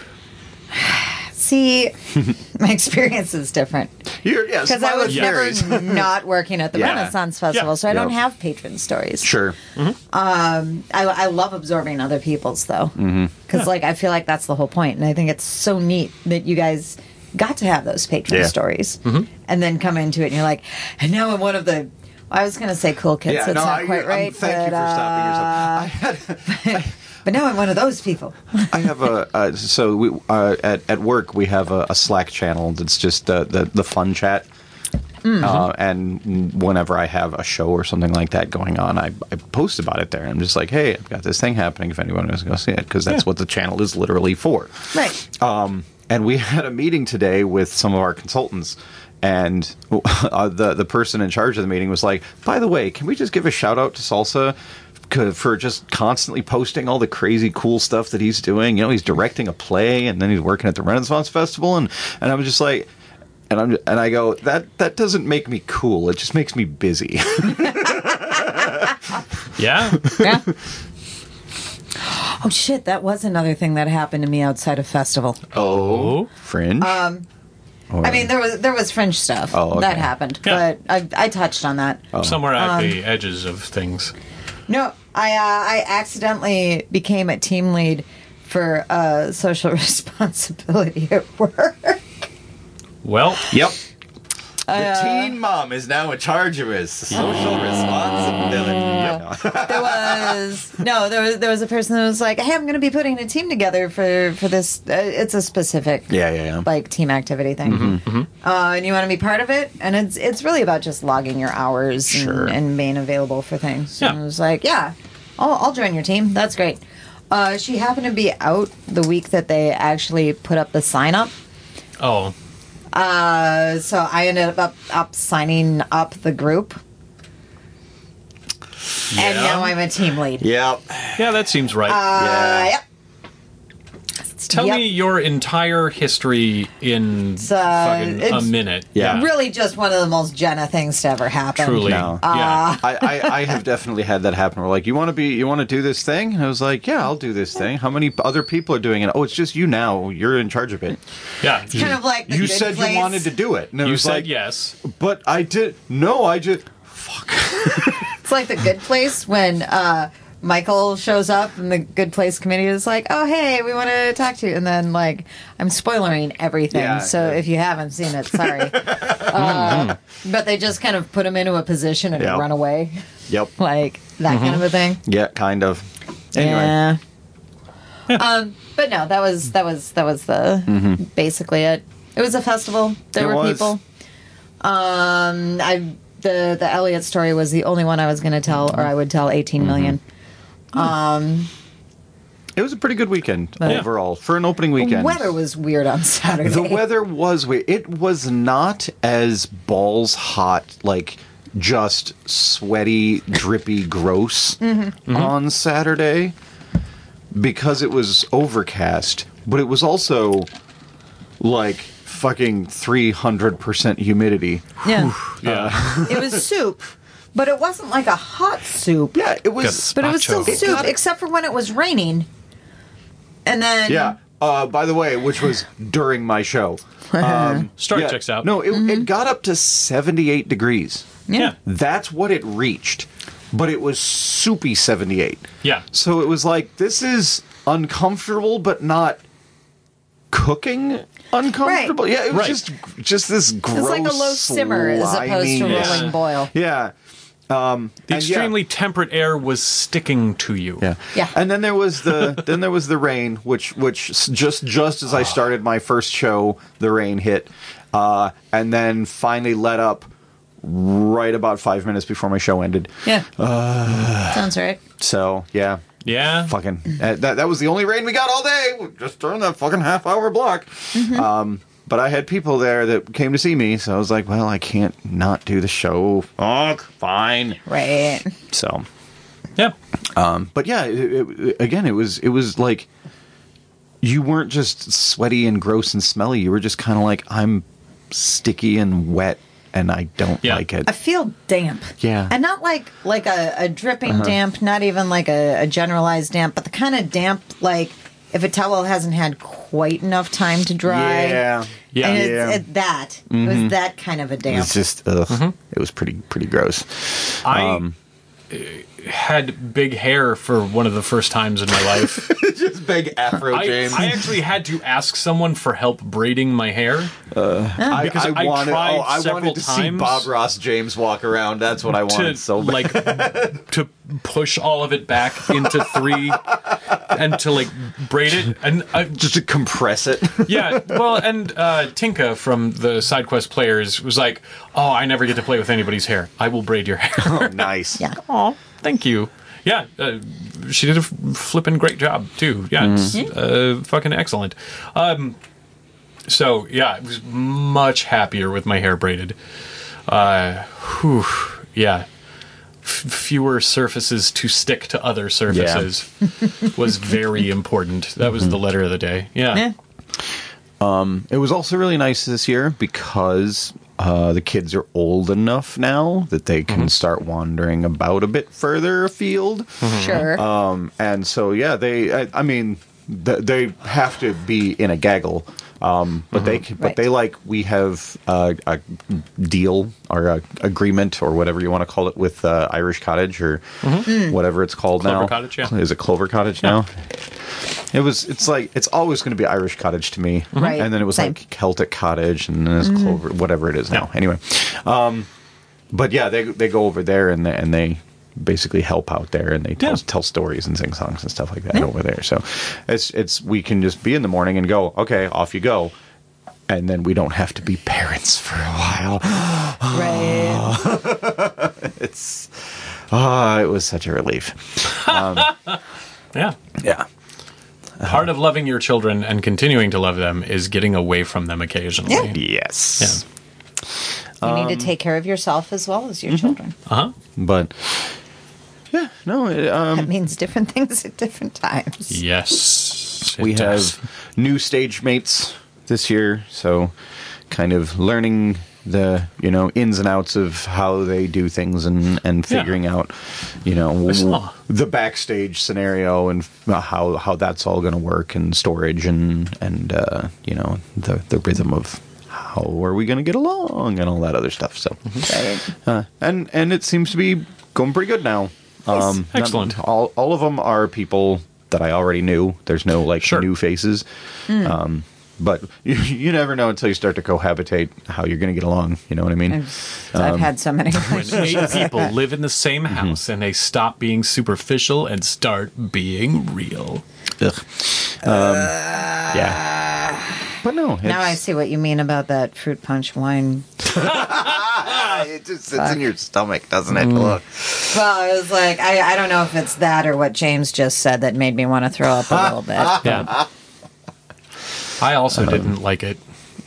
See, my experience is different. Because I was never not working at the Yeah. Renaissance Festival, Yeah. so I don't Yep. have patron stories. Sure. I love absorbing other people's, though. Because, like, I feel like that's the whole point. And I think it's so neat that you guys got to have those patron Yeah. stories. And then come into it and you're like, and now I'm one of the... I was going to say cool kids. Yeah, That's no, not quite right. thank you for stopping yourself. But now I'm one of those people. I have a so we at work we have a Slack channel that's just the fun chat, and whenever I have a show or something like that going on, I post about it there. I'm just like, hey, I've got this thing happening. If anyone wants to go see it, because that's what the channel is literally for. Right. And we had a meeting today with some of our consultants. And the person in charge of the meeting was like, by the way, can we just give a shout out to Salsa for just constantly posting all the crazy cool stuff that he's doing? You know, he's directing a play, and then he's working at the Renaissance Festival, and I was just like, and I go, that doesn't make me cool. It just makes me busy. Yeah. Yeah. Oh, shit. That was another thing that happened to me outside of festival. Oh, Fringe. I mean, there was Fringe stuff Oh, okay. that happened, Yeah. but I touched on that. Somewhere at the edges of things. No, I accidentally became a team lead for social responsibility at work. Well, Yep. The teen mom is now in charge of his social responsibility. There was a person that was like, "Hey, I'm going to be putting a team together for this. It's a specific Yeah. like team activity thing, and you want to be part of it. And it's really about just logging your hours Sure. and being available for things. Yeah. And I was like, yeah, I'll join your team. That's great. She happened to be out the week that they actually put up the sign up. oh, So I ended up signing up the group. And now I'm a team lead. Yep. yeah, that seems right. Yep. Tell yep. me your entire history in fucking a it's- minute. Yeah. Really just one of the most Jenna things to ever happen. Truly. No. Yeah. I have definitely had that happen. We're like, you want to do this thing? And I was like, yeah, I'll do this thing. How many other people are doing it? Oh, it's just you now. You're in charge of it. Yeah. It's kind of like the You Good said Place. you wanted to do it. And it You was said like, yes. but I did. No, I just. Fuck. It's like the Good Place when Michael shows up and the Good Place committee is like, oh, hey, we want to talk to you. And then, like, I'm spoilering everything. Yeah, so yeah. if you haven't seen it, sorry. But they just kind of put him into a position and Yep. run away. Yep. Like that kind of a thing. Yeah, kind of. Anyway. Yeah. But no, that was basically it. It was a festival. There It were was. people. I the Elliot story was the only one I was going to tell, or I would tell 18 million. It was a pretty good weekend overall for an opening weekend. The weather was weird on Saturday. The weather was weird. It was not as balls hot, like just sweaty, drippy, gross on Saturday because it was overcast, but it was also like fucking 300% humidity. Yeah. Yeah. It was soup, but it wasn't like a hot soup. Yeah, it was. But it was still Gazpacho. soup, except for when it was raining. And then... Yeah. By the way, which was during my show. Story checks out. No, it got up to 78 degrees. Yeah. That's what it reached. But it was soupy 78. Yeah. So it was like, this is uncomfortable, but not cooking uncomfortable. Right. Yeah, it was Right. just this gross, It's like a low simmer as opposed to slimy- rolling boil. Yeah. The extremely temperate air was sticking to you. Yeah. Yeah. And then there was the rain, which just as I started my first show, the rain hit, and then finally let up right about 5 minutes before my show ended. Yeah. Sounds right. So yeah. Yeah. Fucking that was the only rain we got all day, just during that fucking half-hour block. But I had people there that came to see me, so I was like, well, I can't not do the show. Fuck, fine. Right. So, Yeah. but yeah, again, it was like you weren't just sweaty and gross and smelly. You were just kind of like, I'm sticky and wet, and I don't like it. I feel damp. Yeah. And not like a dripping damp, not even like a generalized damp, but the kind of damp like if a towel hasn't had quite enough time to dry. Yeah. Yeah. And Yeah. it was that kind of a It damp. was just, it was pretty gross. I had big hair for one of the first times in my life. Just big Afro James. I actually had to ask someone for help braiding my hair. because I wanted, tried I several wanted to see times Bob Ross James walk around. That's what I wanted so bad. like to push all of it back into three and to like braid it and just to compress it. yeah, well, and Tinka from the SideQuest players was like, "Oh, I never get to play with anybody's hair. I will braid your hair." Oh, nice. Yeah. Oh, thank you. Yeah, she did a flipping great job too. Yeah, it's fucking excellent. So yeah, I was much happier with my hair braided. Yeah. Fewer surfaces to stick to other surfaces was very important. That was the letter of the day. Yeah. It was also really nice this year because the kids are old enough now that they can start wandering about a bit further afield. Sure. And so, yeah, they have to be in a gaggle. But we have a deal or a agreement or whatever you want to call it with Irish Cottage or whatever it's called Clover now. Cottage, yeah. Is it Clover Cottage now? It's always going to be Irish Cottage to me. Right. And then it was Same. like Celtic Cottage and then it's Clover, whatever it is now. Yeah. Anyway. But yeah, they go over there and they basically help out there and they tell stories and sing songs and stuff like that over there. So it's we can just be in the morning and go, okay, off you go. And then we don't have to be parents for a while. Right. It was such a relief. Yeah. Yeah. Part of loving your children and continuing to love them is getting away from them occasionally. Yes. You need to take care of yourself as well as your children. But yeah, no, That means different things at different times. Yes. we it does. have new stage mates this year, so kind of learning the ins and outs of how they do things and figuring out the backstage scenario and how that's all going to work and storage and the rhythm of how are we going to get along and all that other stuff. So Right. and it seems to be going pretty good now. Excellent. All of them are people that I already knew. There's no new faces. But you never know until you start to cohabitate how you're going to get along. You know what I mean? I've had so many. When 8 people live in the same house and they stop being superficial and start being real. Ugh. Yeah. But no. Now I see what you mean about that fruit punch wine. It just sits in your stomach, doesn't it? Look. Well, I was like, I don't know if it's that or what James just said that made me want to throw up a little bit. Yeah. I also didn't like it.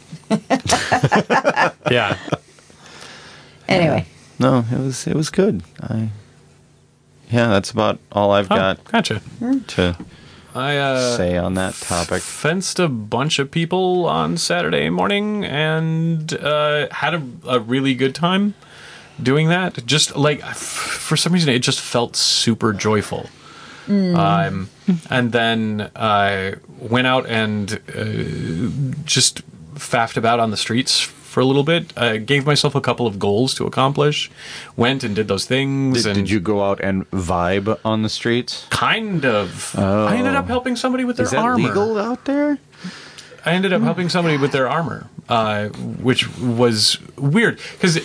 Yeah. Anyway. No, it was good. Yeah, that's about all I've got Gotcha. to I say on that topic. fenced a bunch of people on Saturday morning and had a really good time doing that. Just like, for some reason, it just felt super joyful. And then I went out and just faffed about on the streets for a little bit. I gave myself a couple of goals to accomplish. Went and did those things. Did you go out and vibe on the streets? Kind of. Oh. I ended up helping somebody with their Is that armor. legal out there? I ended up helping somebody with their armor, which was weird because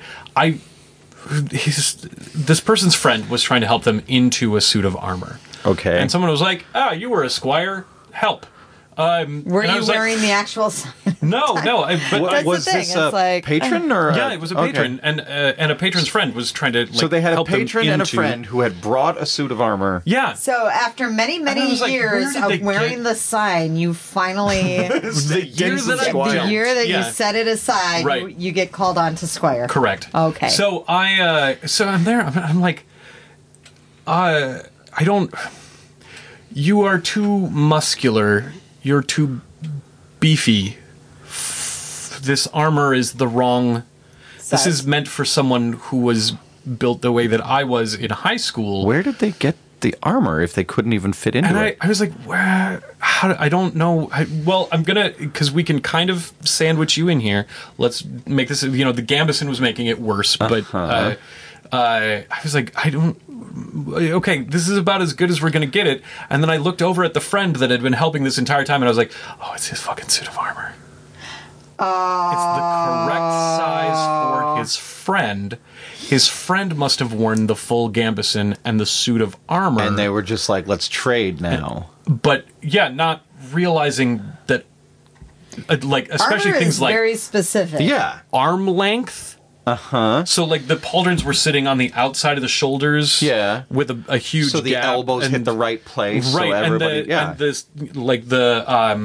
this person's friend was trying to help them into a suit of armor. Okay. And someone was like, you were a squire. Help. Were you wearing the actual sign? No. But That's was the thing, this it's a like- patron or? yeah, it was a patron, and a patron's friend was trying to. Like, So they had a help them patron and a into- friend who had brought a suit of armor. Yeah. So after many, And I many was like, where years did they of wearing get- the sign, you finally, The year that I Squire. the don't. year that Yeah. you set it aside, Right. you get called on to Squire. Correct. Okay. So so I'm there. I'm like, I don't. You are too muscular. You're too beefy. This armor is the wrong. This Size. is meant for someone who was built the way that I was in high school. Where did they get the armor if they couldn't even fit into And it? I was like, I don't know. Well, I'm going to, because we can kind of sandwich you in here. Let's make this, the Gambison was making it worse, but I was like, okay, this is about as good as we're going to get it. And then I looked over at the friend that had been helping this entire time, and I was like, oh, it's his fucking suit of armor. It's the correct size for his friend. His friend must have worn the full Gambison and the suit of armor. And they were just like, let's trade now. But yeah, not realizing that, especially Armor things is like very specific. Yeah. arm length. So like the pauldrons were sitting on the outside of the shoulders. Yeah. with a huge. So the gap elbows hit and- the right place. Right, So everybody, and this like the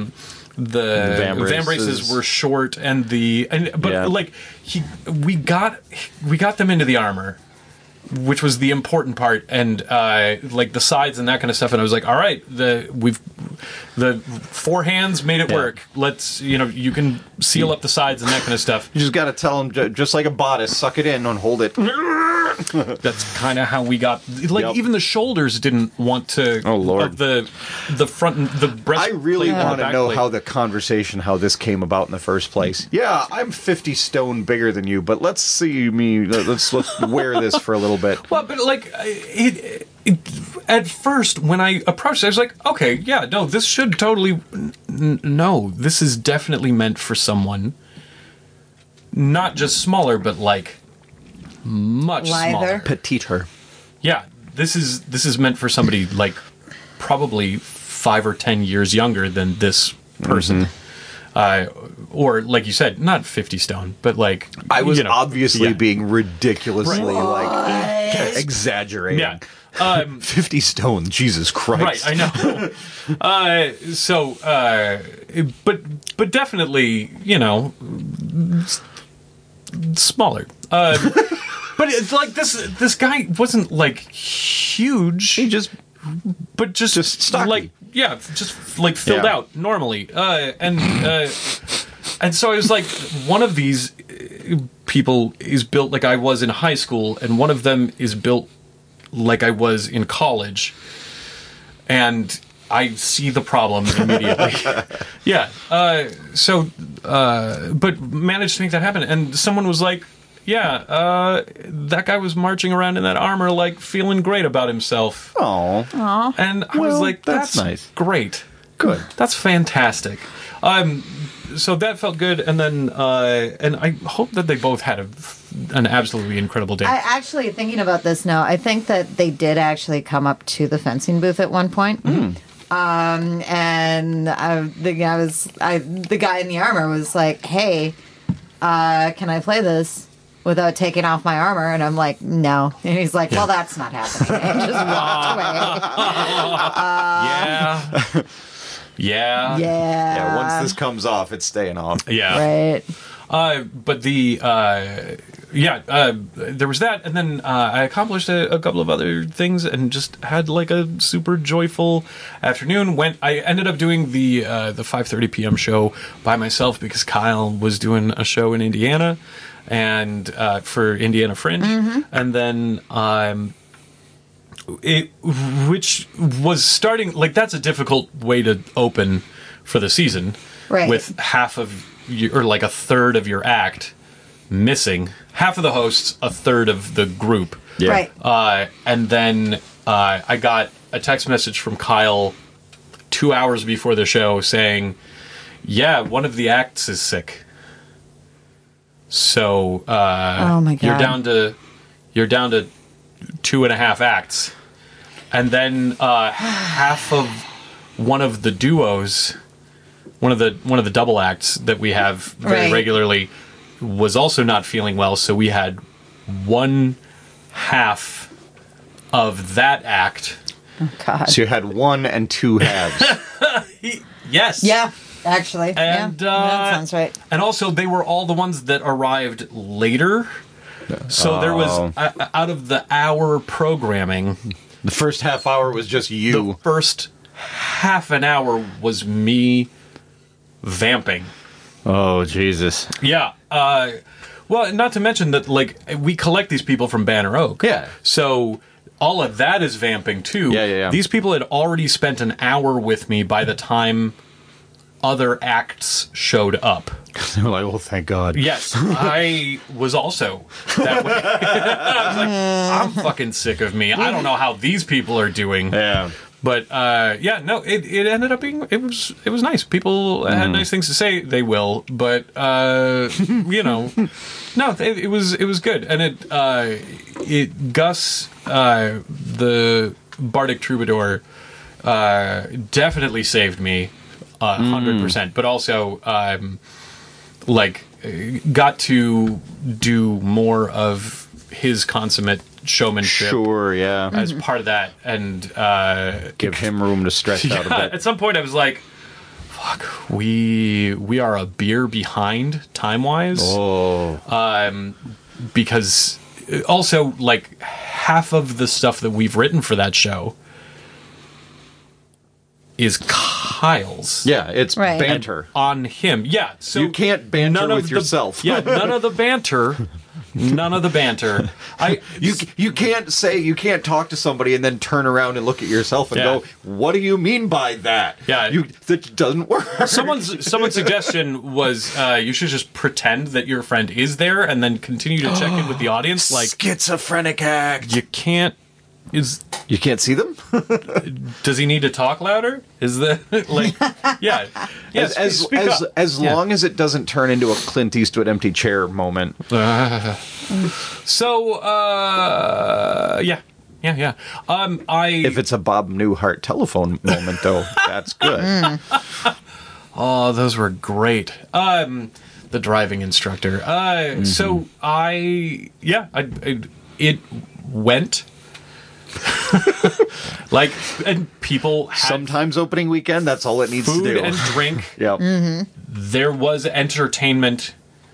vambraces were short, and Yeah. we got them into the armor, which was the important part, and like the sides and that kind of stuff. And I was like, all right, the four hands made it Yeah. work. Let's you can seal up the sides and that kind of stuff. You just got to tell them, just like a bodice, suck it in and hold it. That's kind of how we got. Yep. Even the shoulders didn't want to. Oh, Lord. Of the front and the breast. I really want to know how this came about in the first place. Yeah, I'm 50 stone bigger than you, but let's wear this for a little bit. Well, but like at first when I approached it, I was like, okay, yeah, no, this should totally. No, this is definitely meant for someone not just smaller, but like much Lither. smaller. Petiter. Yeah, this is meant for somebody like probably 5 or 10 years younger than this person. Or like you said, not 50 stone, but like I was obviously yeah. being ridiculously exaggerating. Yeah. 50 stone, Jesus Christ. Right, I know. But definitely, smaller. But it's like this guy wasn't like huge. He just stocky. like just like filled Yeah. out normally. And so I was like, one of these people is built like I was in high school, and one of them is built like I was in college, and I see the problem immediately. Yeah. But managed to make that happen, and someone was like, yeah, that guy was marching around in that armor, like feeling great about himself. Oh, And I was Well, like, that's that's nice. great. good. That's fantastic. So that felt good, and then and I hope that they both had an absolutely incredible day. I actually, thinking about this now, I think that they did actually come up to the fencing booth at one point. And the guy in the armor was like, "Hey, can I play this?" without taking off my armor, and I'm like, no. And he's like, well, that's not happening. And just walked away. Yeah. Yeah, once this comes off, it's staying off. Yeah. Right. But there was that, and then I accomplished a couple of other things, and just had like a super joyful afternoon. I ended up doing the 5:30 p.m. show by myself because Kyle was doing a show in Indiana, and for Indiana Fringe, and then which was starting like that's a difficult way to open for the season, right? With half of or like a third of your act missing, half of the hosts, a third of the group. Yeah. Right. And then I got a text message from Kyle 2 hours before the show saying, yeah, one of the acts is sick. So oh my God. you're down to 2.5 acts. And then half of one of the duos, one of the double acts that we have very regularly, was also not feeling well, so we had one half of that act. Oh, God. So you had 1 and 2 halves. Yes. Yeah, actually. And that sounds right. And also, they were all the ones that arrived later. So there was, out of the hour programming, The first half hour was just you. the first half an hour was me vamping. Oh, Jesus. Yeah. Well, not to mention that, like, we collect these people from Banner Oak. Yeah. So all of that is vamping, too. Yeah. These people had already spent an hour with me by the time other acts showed up. They were like, oh, thank God. Yes, I was also that way. I was like, I'm fucking sick of me. I don't know how these people are doing. Yeah. But it ended up being it was nice. People had nice things to say. They will, but it was good. And it Gus, the Bardic Troubadour, definitely saved me 100%. But also got to do more of his consummate showmanship. Sure, yeah. As part of that, and give him room to stretch out a bit. At some point, I was like, "Fuck, we are a beer behind time wise." Oh, Because also, like, half of the stuff that we've written for that show is Kyle's. yeah, it's Right. banter. On him. Yeah, so You can't banter none of with the- yourself. Yeah, none of the banter. None of the banter. You can't talk to somebody and then turn around and look at yourself and Yeah. go, "What do you mean by that?" Yeah. That doesn't work. Someone's suggestion was you should just pretend that your friend is there and then continue to check in with the audience. Like, schizophrenic act. you can't. You can't see them. Does he need to talk louder? Is the like? Yeah. Speak up. As Yeah. long as it doesn't turn into a Clint Eastwood empty chair moment. So yeah. If it's a Bob Newhart telephone moment, though, that's good. Oh, those were great. The driving instructor. So it went. Like, and people had Sometimes opening weekend, that's all it needs to food do. and drink. Yep. There was entertainment.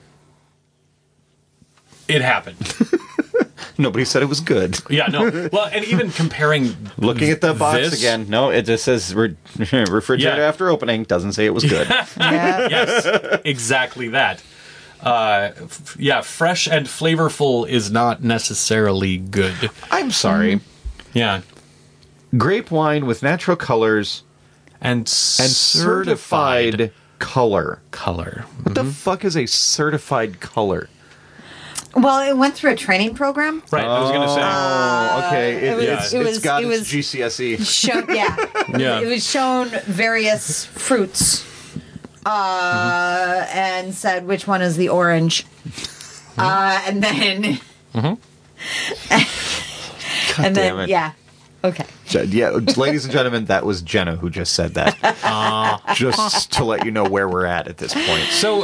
It happened. Nobody said it was good. Yeah, no. Well, and even comparing Looking at the box this- again. No, it just says refrigerator Yeah. after opening. Doesn't say it was good. Yeah. Yes, exactly that. Fresh and flavorful is not necessarily good. I'm sorry. Yeah. Grape wine with natural colors And certified color. color. What the fuck is a certified color? Well, it went through a training program. Right, I was going to say. Oh, okay. It's got it its was- GCSE. Shown, yeah. Yeah. It was shown various fruits and said which one is the orange. And then... God and damn then, it. yeah. Okay. Yeah, ladies and gentlemen, that was Jenna who just said that. Just to let you know where we're at this point. So,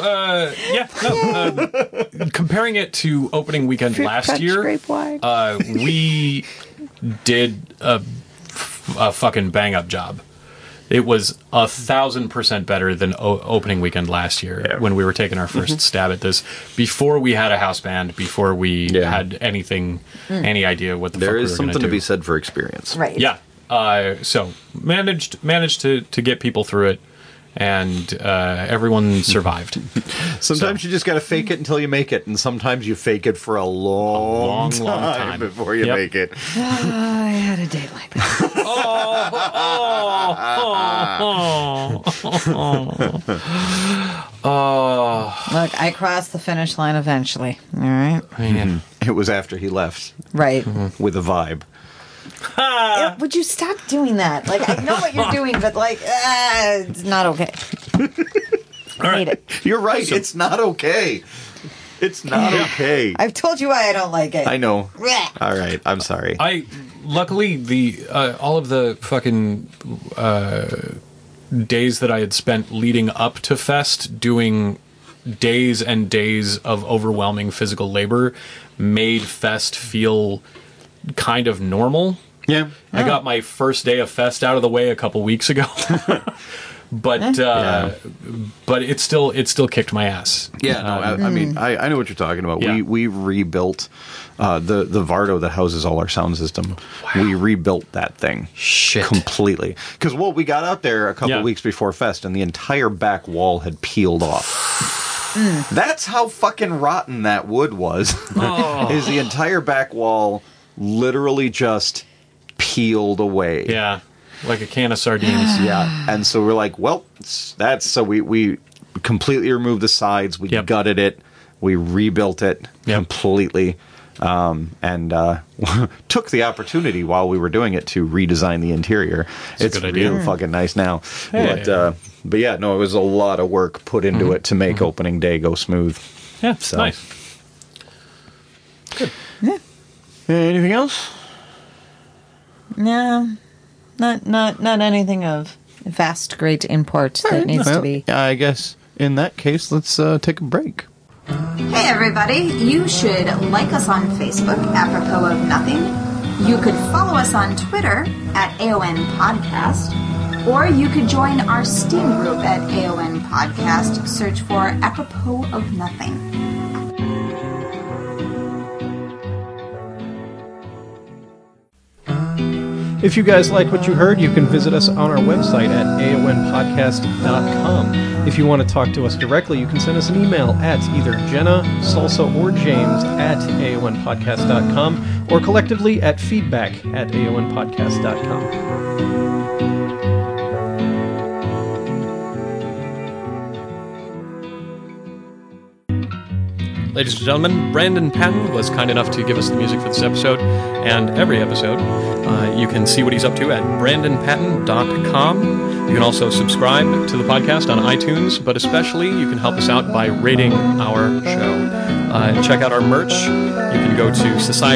comparing it to opening weekend last year, we did a fucking bang-up job. It was 1,000% better than opening weekend last year when we were taking our first stab at this. Before we had a house band, before we had anything, any idea what the fuck we were going to do. There is something to be said for experience. Right. Yeah. So managed to get people through it, and everyone survived. Sometimes you just got to fake it until you make it, and sometimes you fake it for a long time before you make it. I had a day like that. Look, I crossed the finish line eventually. All right. It was after he left. Right. With a vibe. Would you stop doing that? Like, I know what you're doing, but like, it's not okay. I hate it. You're right. It's not okay. It's not okay. I've told you why I don't like it. I know. All right. I'm sorry. Luckily, the all of the fucking days that I had spent leading up to Fest doing days and days of overwhelming physical labor made Fest feel kind of normal. Yeah. I got my first day of Fest out of the way a couple weeks ago. But it still kicked my ass. Yeah, no, I mean, I know what you're talking about. Yeah. We rebuilt the Vardo that houses all our sound system. Wow. We rebuilt that thing completely. Because we got out there a couple weeks before Fest, and the entire back wall had peeled off. That's how fucking rotten that wood was. Is the entire back wall literally just peeled away. Yeah. Like a can of sardines. Yeah. And so we're like, well, so we completely removed the sides. We gutted it. We rebuilt it completely. And took the opportunity while we were doing it to redesign the interior. It's really fucking nice now. Hey. But yeah, no, it was a lot of work put into it to make opening day go smooth. Yeah, so. Nice. Good. Yeah. Anything else? No. Not anything of vast, great import that needs to be. I guess in that case, let's take a break. Hey everybody, you should like us on Facebook, apropos of nothing. You could follow us on Twitter at AON Podcast, or you could join our Steam group at AON Podcast. Search for apropos of nothing. If you guys like what you heard, you can visit us on our website at aonpodcast.com. If you want to talk to us directly, you can send us an email at either Jenna, Salsa, or James at aonpodcast.com, or collectively at feedback at aonpodcast.com. Ladies and gentlemen, Brandon Patton was kind enough to give us the music for this episode and every episode. You can see what he's up to at brandonpatton.com. You can also subscribe to the podcast on iTunes, but especially you can help us out by rating our show. Check out our merch. You can go to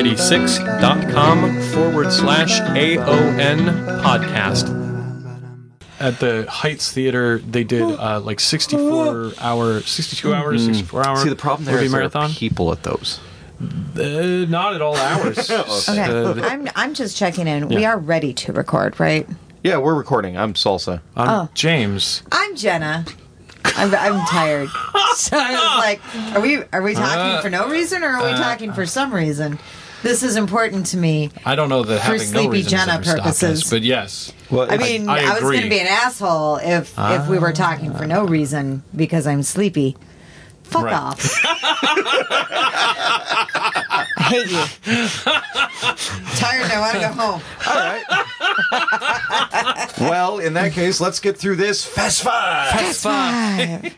society6.com/AON podcast. At the Heights Theater, they did like 62 hours. See, the problem there is there are people at those. Not at all hours. Okay, I'm just checking in. Yeah. We are ready to record, right? Yeah, we're recording. I'm Salsa. I'm James. I'm Jenna. I'm tired. So I was like, are we talking for no reason, or are we talking for some reason? This is important to me. I don't know that having no reason Jenna purposes, us, but yes. Well, I mean, I was going to be an asshole if we were talking for no reason because I'm sleepy. Fuck off. I hate you. Tired and I want to go home. All right. Well, in that case, let's get through this Fast Five. Fast Five.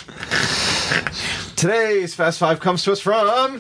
Today's Fast Five comes to us from...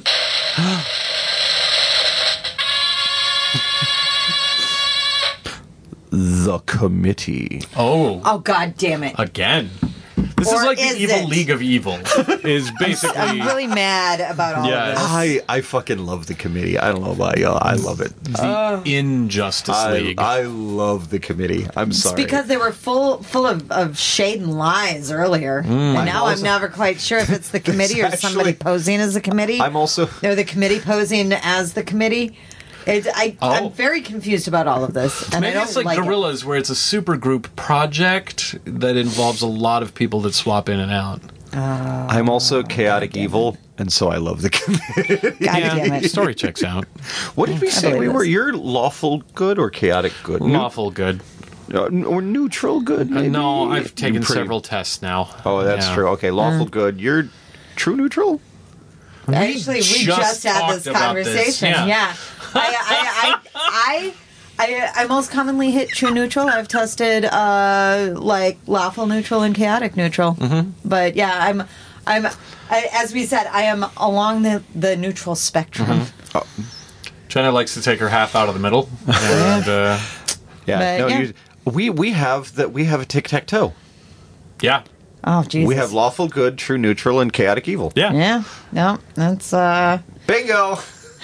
The Committee. Oh, God damn it. Again. This is Or like the is evil it? League of Evil. Is basically. I'm really mad about all Yes. of this. I fucking love the committee. I don't know about y'all. I love it. the Injustice League. I love the committee. I'm It's sorry. because they were full of shade and lies earlier, and now I'm also- never quite sure if it's the committee or It's somebody actually- posing as a committee. I'm also They're the committee posing as the committee. Oh. I'm very confused about all of this, and Maybe I don't it's like like it. Gorillas, where it's a supergroup project that involves a lot of people that swap in and out. I'm also chaotic evil, and so I love the committee. God damn it. Story checks out. What did we say believe we were? this. You're lawful good or chaotic good? Lawful good. Or neutral good? Maybe? No, I've taken You're pretty- several tests now. Oh, that's Yeah. true. Okay, lawful good. You're true neutral. Actually, we just just had talked this about this, conversation. yeah. Yeah, I most commonly hit true neutral. I've tested like lawful neutral and chaotic neutral. Mm-hmm. But yeah, as we said, I am along the neutral spectrum. Mm-hmm. Jenna likes to take her half out of the middle. And, Yeah. But, no, yeah. we have that. We have a tic tac toe. yeah. Oh Jesus! We have lawful good, true neutral, and chaotic evil. Yeah. Yeah, no, that's Bingo.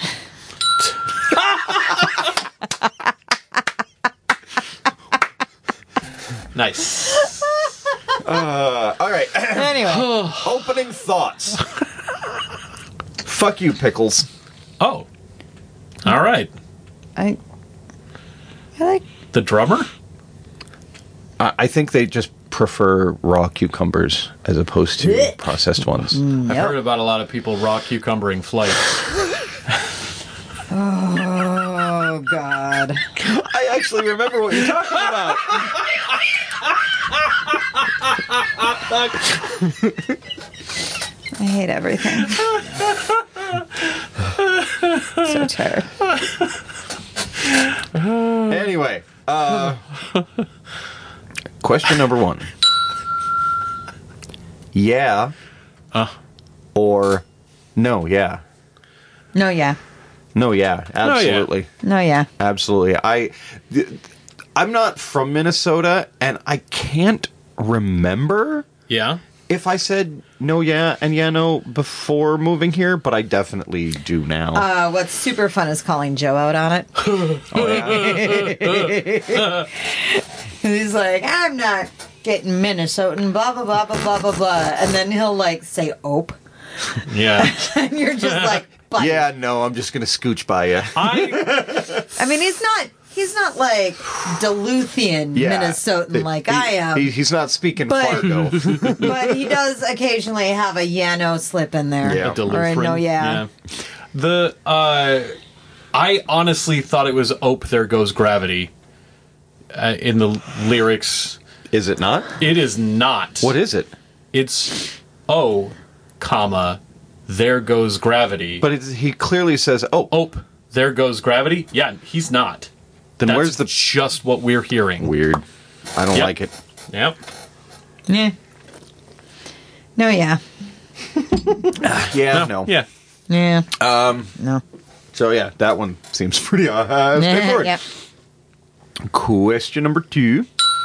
Nice. All right. anyway. Opening thoughts. Fuck you, pickles. Oh. All right. I like. The drummer? I think they just prefer raw cucumbers as opposed to Blech. processed ones. I've heard about a lot of people raw cucumbering flight. Oh God! I actually remember what you're talking about. I hate everything. So tired. Anyway, question number 1. Yeah. Or no, yeah. No, yeah. No, yeah. Absolutely. No, yeah. Absolutely. I'm not from Minnesota, and I can't remember Yeah. if I said no, yeah, and yeah, no before moving here, but I definitely do now. What's super fun is calling Joe out on it. He's like, I'm not getting Minnesotan, blah, blah, blah, blah, blah, blah, blah. And then he'll, like, say, ope. Yeah. And you're just like, buddy. Yeah, no, I'm just going to scooch by you. I mean, he's not like Duluthian Minnesotan like I am. He's not speaking But- Fargo. But he does occasionally have a yeah-no slip in there. Yeah. A Duluthrin. Or a no, yeah. The I honestly thought it was "Ope, There Goes Gravity" in the lyrics. Is it not? It is not. What is it? It's "Oh, comma, there goes gravity." But he clearly says, oh, "Ope, there goes gravity." Yeah, he's not. then That's where's the... just what we're hearing? Weird. I don't Yep. like it. Yep. Yeah. No, yeah. Yeah, no. Yeah. Yeah. No. So yeah, that one seems pretty straightforward. Yep. Question number 2.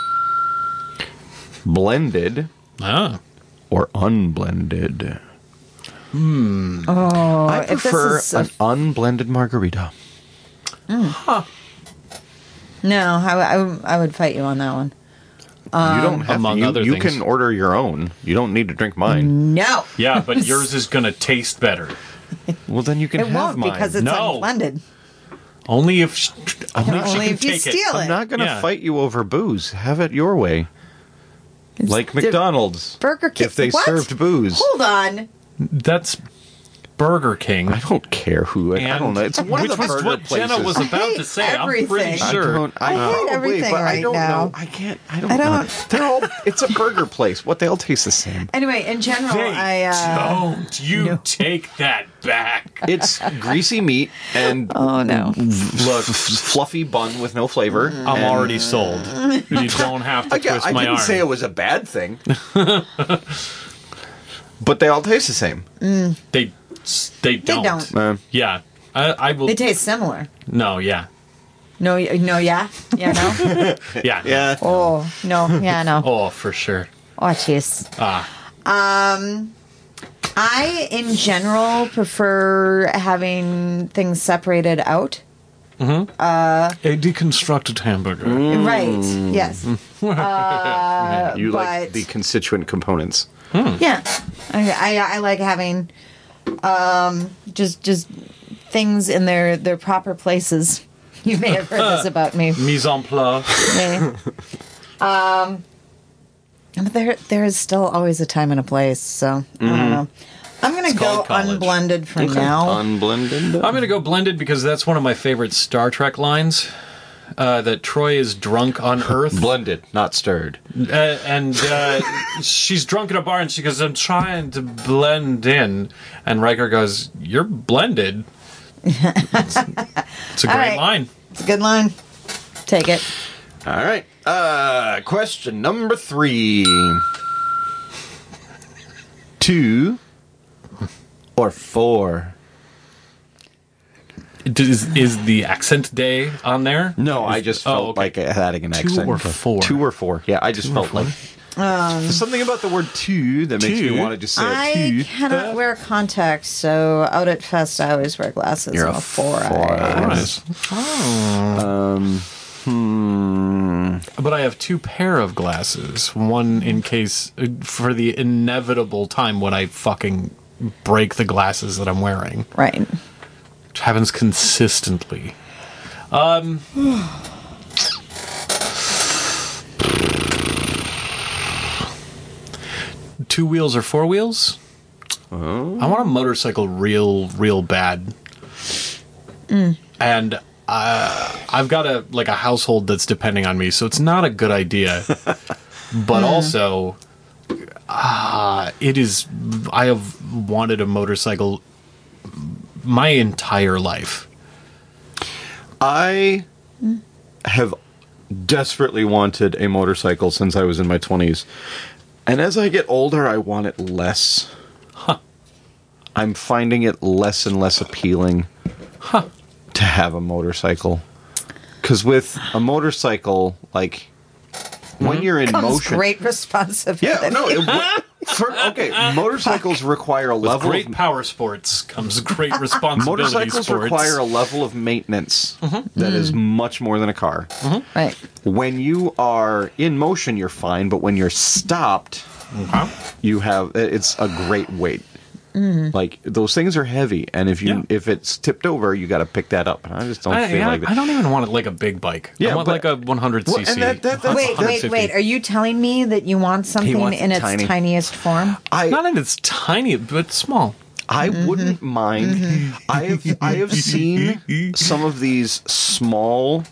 Blended Ah. or unblended? Oh, I if this prefer is an unblended margarita. no, I would fight you on that one. You don't have among to. other You things. can order your own. You don't need to drink mine. No, Yeah, but yours is gonna taste better. Well, then you can it have won't mine. because it's No. unblended. Only if she Only can if you take it. steal I'm it. not going to Yeah. fight you over booze. Have it your way. It's Like di- McDonald's. Burger King. If they What? served booze. Hold on. That's Burger King. I don't care who. I don't know. It's one which of the was burger what places. Jenna was about hate to say. I'm everything. pretty I sure. don't. I hate probably, everything but I right don't now. know. I can't. I don't. I know. don't- They're all. It's a burger place. What they all taste the same. Anyway, in general, They don't. You take that back. It's greasy meat and Oh no. Look, fluffy bun with no flavor. I'm already sold. You don't have to twist I my didn't arm. say it was a bad thing. But they all taste the same. They don't. don't. Yeah. I will. They taste similar. No, yeah. No, yeah, yeah, no. Yeah. Yeah. Oh no, yeah, no. Oh, for sure. Oh, jeez. I, in general, prefer having things separated out. A deconstructed hamburger. Right. Yes. You like but- the constituent components. Yeah. I like having just things in their proper places. You may have heard this about me. Mise en place. Yeah. But there is still always a time and a place, so I don't know. I'm going to go called college. unblended for now. Unblended. I'm going to go blended because that's one of my favorite Star Trek lines. That Troy is drunk on Earth. Blended, not stirred. And she's drunk at a bar and she goes, I'm trying to blend in. And Riker goes, you're blended. It's a great right. line. It's a good line. Take it. All right. Question number 3. 2 or 4? Is the accent day on there? No, I just felt like adding an accent. 2 or 4? 2 or 4. Yeah, I just felt like there's something about the word two that makes me want to just say I two. cannot wear contacts, so out at Fest I always wear glasses. You're I'm a a 4 4-eyes. But I have 2 pair of glasses. One in case for the inevitable time when I fucking break the glasses that I'm wearing. Right. Which happens consistently. 2 wheels or 4 wheels? Oh. I want a motorcycle real bad. And I've got a household that's depending on me, so it's not a good idea. But also, it is. I have wanted a motorcycle my entire life. I have desperately wanted a motorcycle since I was in my 20s. And as I get older, I want it less. Huh. I'm finding it less and less appealing to have a motorcycle. Because with a motorcycle, like, when you're in Comes motion... great responsibility. Yeah, no. Motorcycles require a level Great of... power sports comes great responsibility. Motorcycles sports. require a level of maintenance that is much more than a car. Right. When you are in motion, you're fine, but when you're stopped, you have it's a great weight. Like those things are heavy, and if it's tipped over, you got to pick that up. And I just don't feel like that. I don't even want it like a big bike. Yeah, I want like a 100 Well, cc. and that's Wait. 150. Are you telling me that you want something wants in it its tiny. tiniest form? Not in its tiny, but small. I wouldn't mind. I have seen some of these small.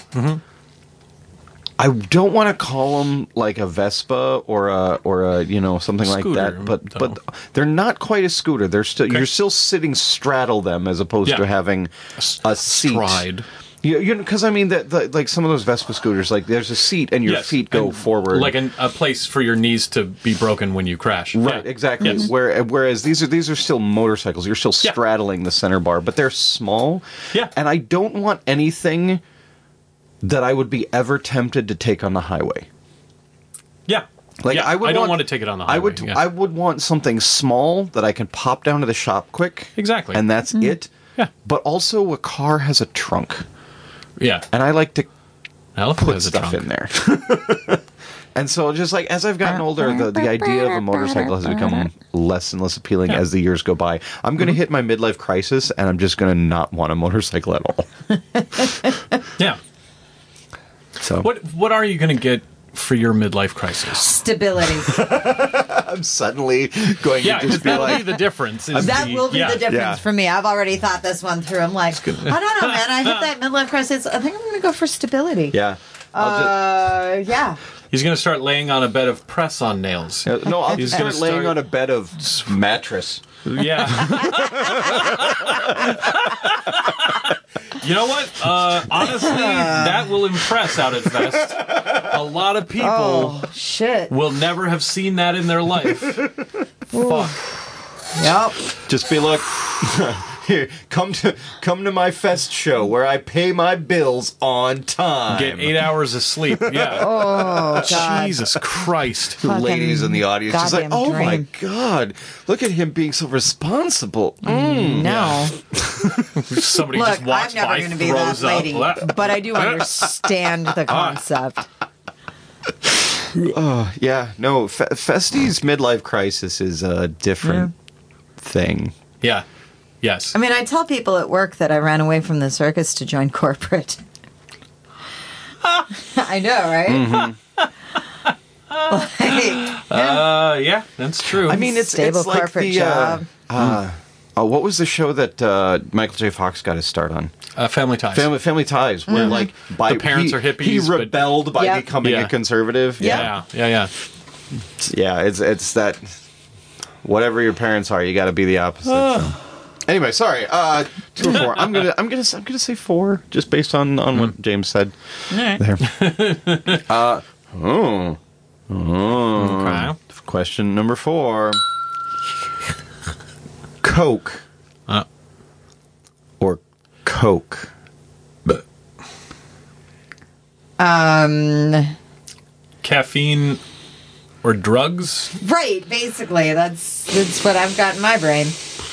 I don't want to call them like a Vespa or a something like Scooter, that, but they're not quite a scooter. They're still you're still sitting straddle them as opposed to having a seat. Stride. Because I mean that like some of those Vespa scooters, like there's a seat and your feet go forward, like a place for your knees to be broken when you crash. Right, Yeah. exactly. Yes. Whereas these are still motorcycles. You're still straddling the center bar, but they're small. Yeah. And I don't want anything that I would be ever tempted to take on the highway. Yeah. Like Yeah, I don't want to take it on the highway. I would want something small that I can pop down to the shop quick. Exactly. And that's it. Yeah. But also a car has a trunk. Yeah. And I like to Elephant put has a stuff trunk. in there. And so just like as I've gotten older, the idea of a motorcycle has become less and less appealing as the years go by. I'm going to hit my midlife crisis and I'm just going to not want a motorcycle at all. Yeah. So What are you going to get for your midlife crisis? Stability. I'm suddenly going Yeah, to because just be that'll like, be the difference. Is That will be the difference Yeah. for me. I've already thought this one through. I'm like, I don't know, man. I hit that midlife crisis. I think I'm going to go for stability. yeah. Yeah. He's going to start laying on a bed of press-on nails. I'll He's just gonna start laying start- on a bed of mattress. Yeah. You know what? Honestly, that will impress out at Fest. A lot of people Oh, shit. will never have seen that in their life. Fuck. Yep. Just be like, Here, come to my fest show where I pay my bills on time. Get 8 hours of sleep. Yeah. Oh, God. Jesus Christ. Ladies in the audience just like, goddamn oh my dream. God, look at him being so responsible. No. Somebody Look, just walks I'm never by, going to be that throws up. lady, but I do understand the concept. Yeah, no, Festy's midlife crisis is a different thing. Yeah. Yes. I mean, I tell people at work that I ran away from the circus to join corporate. I know, right? Like, Yeah, that's true. I mean, it's Stable like corporate the, job. what was the show that Michael J. Fox got his start on? Family Ties. Family Ties, where like by The parents are hippies, He but- rebelled by Yep. becoming Yeah. a conservative. Yeah. It's that whatever your parents are, you got to be the opposite. So. Anyway, sorry. 2 or 4. I'm gonna say 4, just based on what James said. all right. There. Okay. Question number 4. Coke or Coke? Caffeine or drugs? Right, basically. That's what I've got in my brain.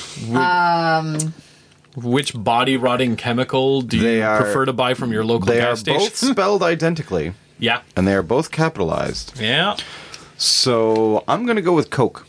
Which body rotting chemical do They you are- prefer to buy from your local They are gas station? both spelled identically, Yeah. and they are both capitalized. Yeah. So I'm gonna go with Coke.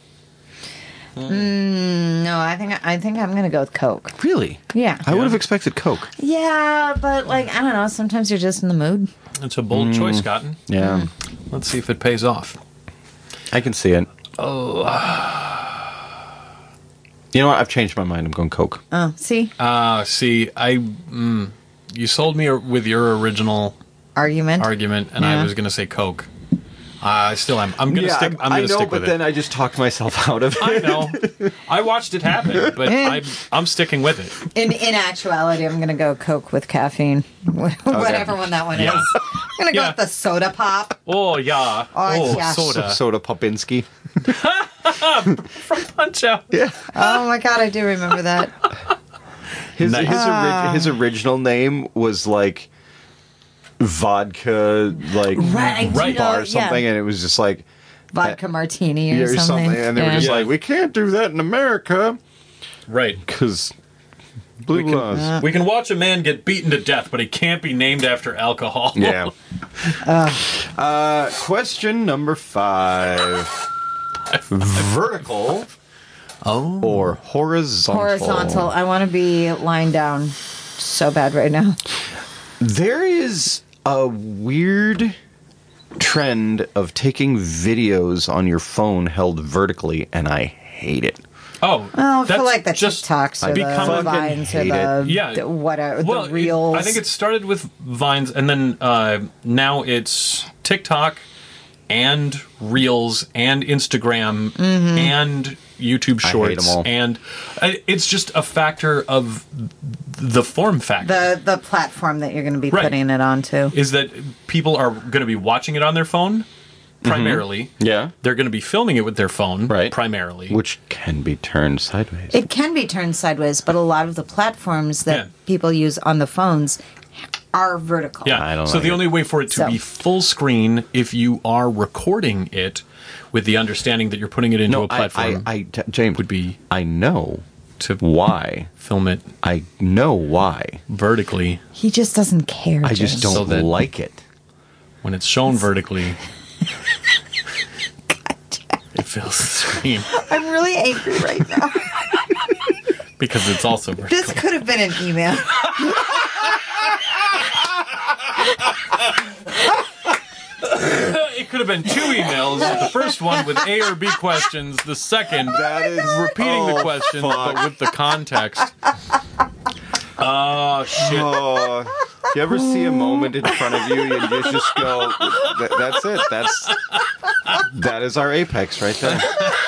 No, I think I'm going to go with Coke. Really? Yeah. I would have expected Coke. Yeah, but like I don't know, sometimes you're just in the mood. It's a bold choice, Cotton. Yeah, Let's see if it pays off. I can see it. Oh. You know what? I've changed my mind. I'm going Coke. Oh, see? See, you sold me with your original Argument. argument, and I Yeah. was going to say Coke. I still am. I'm going to stick. I'm I going to know, stick but with then it. I just talked myself out of it. I know. I watched it happen, but I'm sticking with it. In actuality, I'm going to go Coke with caffeine. Whatever one that one Yeah. is. I'm going to go Yeah. with the soda pop. Oh yeah. Oh, yeah. Soda. Soda Popinski. From Punch Out. Yeah. Oh my god, I do remember that. His original name was like vodka, like Right, I do Right. know, bar or yeah. something, and it was just like Vodka martini or something. and they were Yeah. just Yeah. like, we can't do that in America Right. because blue laws. We can watch a man get beaten to death, but he can't be named after alcohol. Yeah. Question number 5. Vertical or horizontal? Horizontal. I want to be lying down so bad right now. There is a weird trend of taking videos on your phone held vertically, and I hate it. Oh, Oh, that's for like the just TikToks or become the a- Vines or hate the, Yeah. the whatever, well, the Reels. I think it started with Vines, and then now it's TikTok and Reels and Instagram and YouTube I hate Shorts, 'em all. and it's just a factor of the form factor. the platform that you're going to be Right. putting it onto. Is that people are going to be watching it on their phone primarily? Yeah. They're going to be filming it with their phone Right. primarily. Which can be turned sideways. It can be turned sideways, but a lot of the platforms that Yeah. people use on the phones are vertical. Yeah. I don't so like the it. only way for it to So- be full screen if you are recording it with the understanding that you're putting it into a platform James, would be I know to why. film it I know why. vertically. He just doesn't care. I just James. don't So that- like it. When it's shown vertically, it fills the screen I'm really angry right now. because it's also vertical. This could have been an email. It could have been 2 emails. The first one with A or B questions. The second, That is repeating the oh, question fuck. but with the context. Oh shit! Oh, you ever see a moment in front of you and you just go, that's it. That is our apex right there.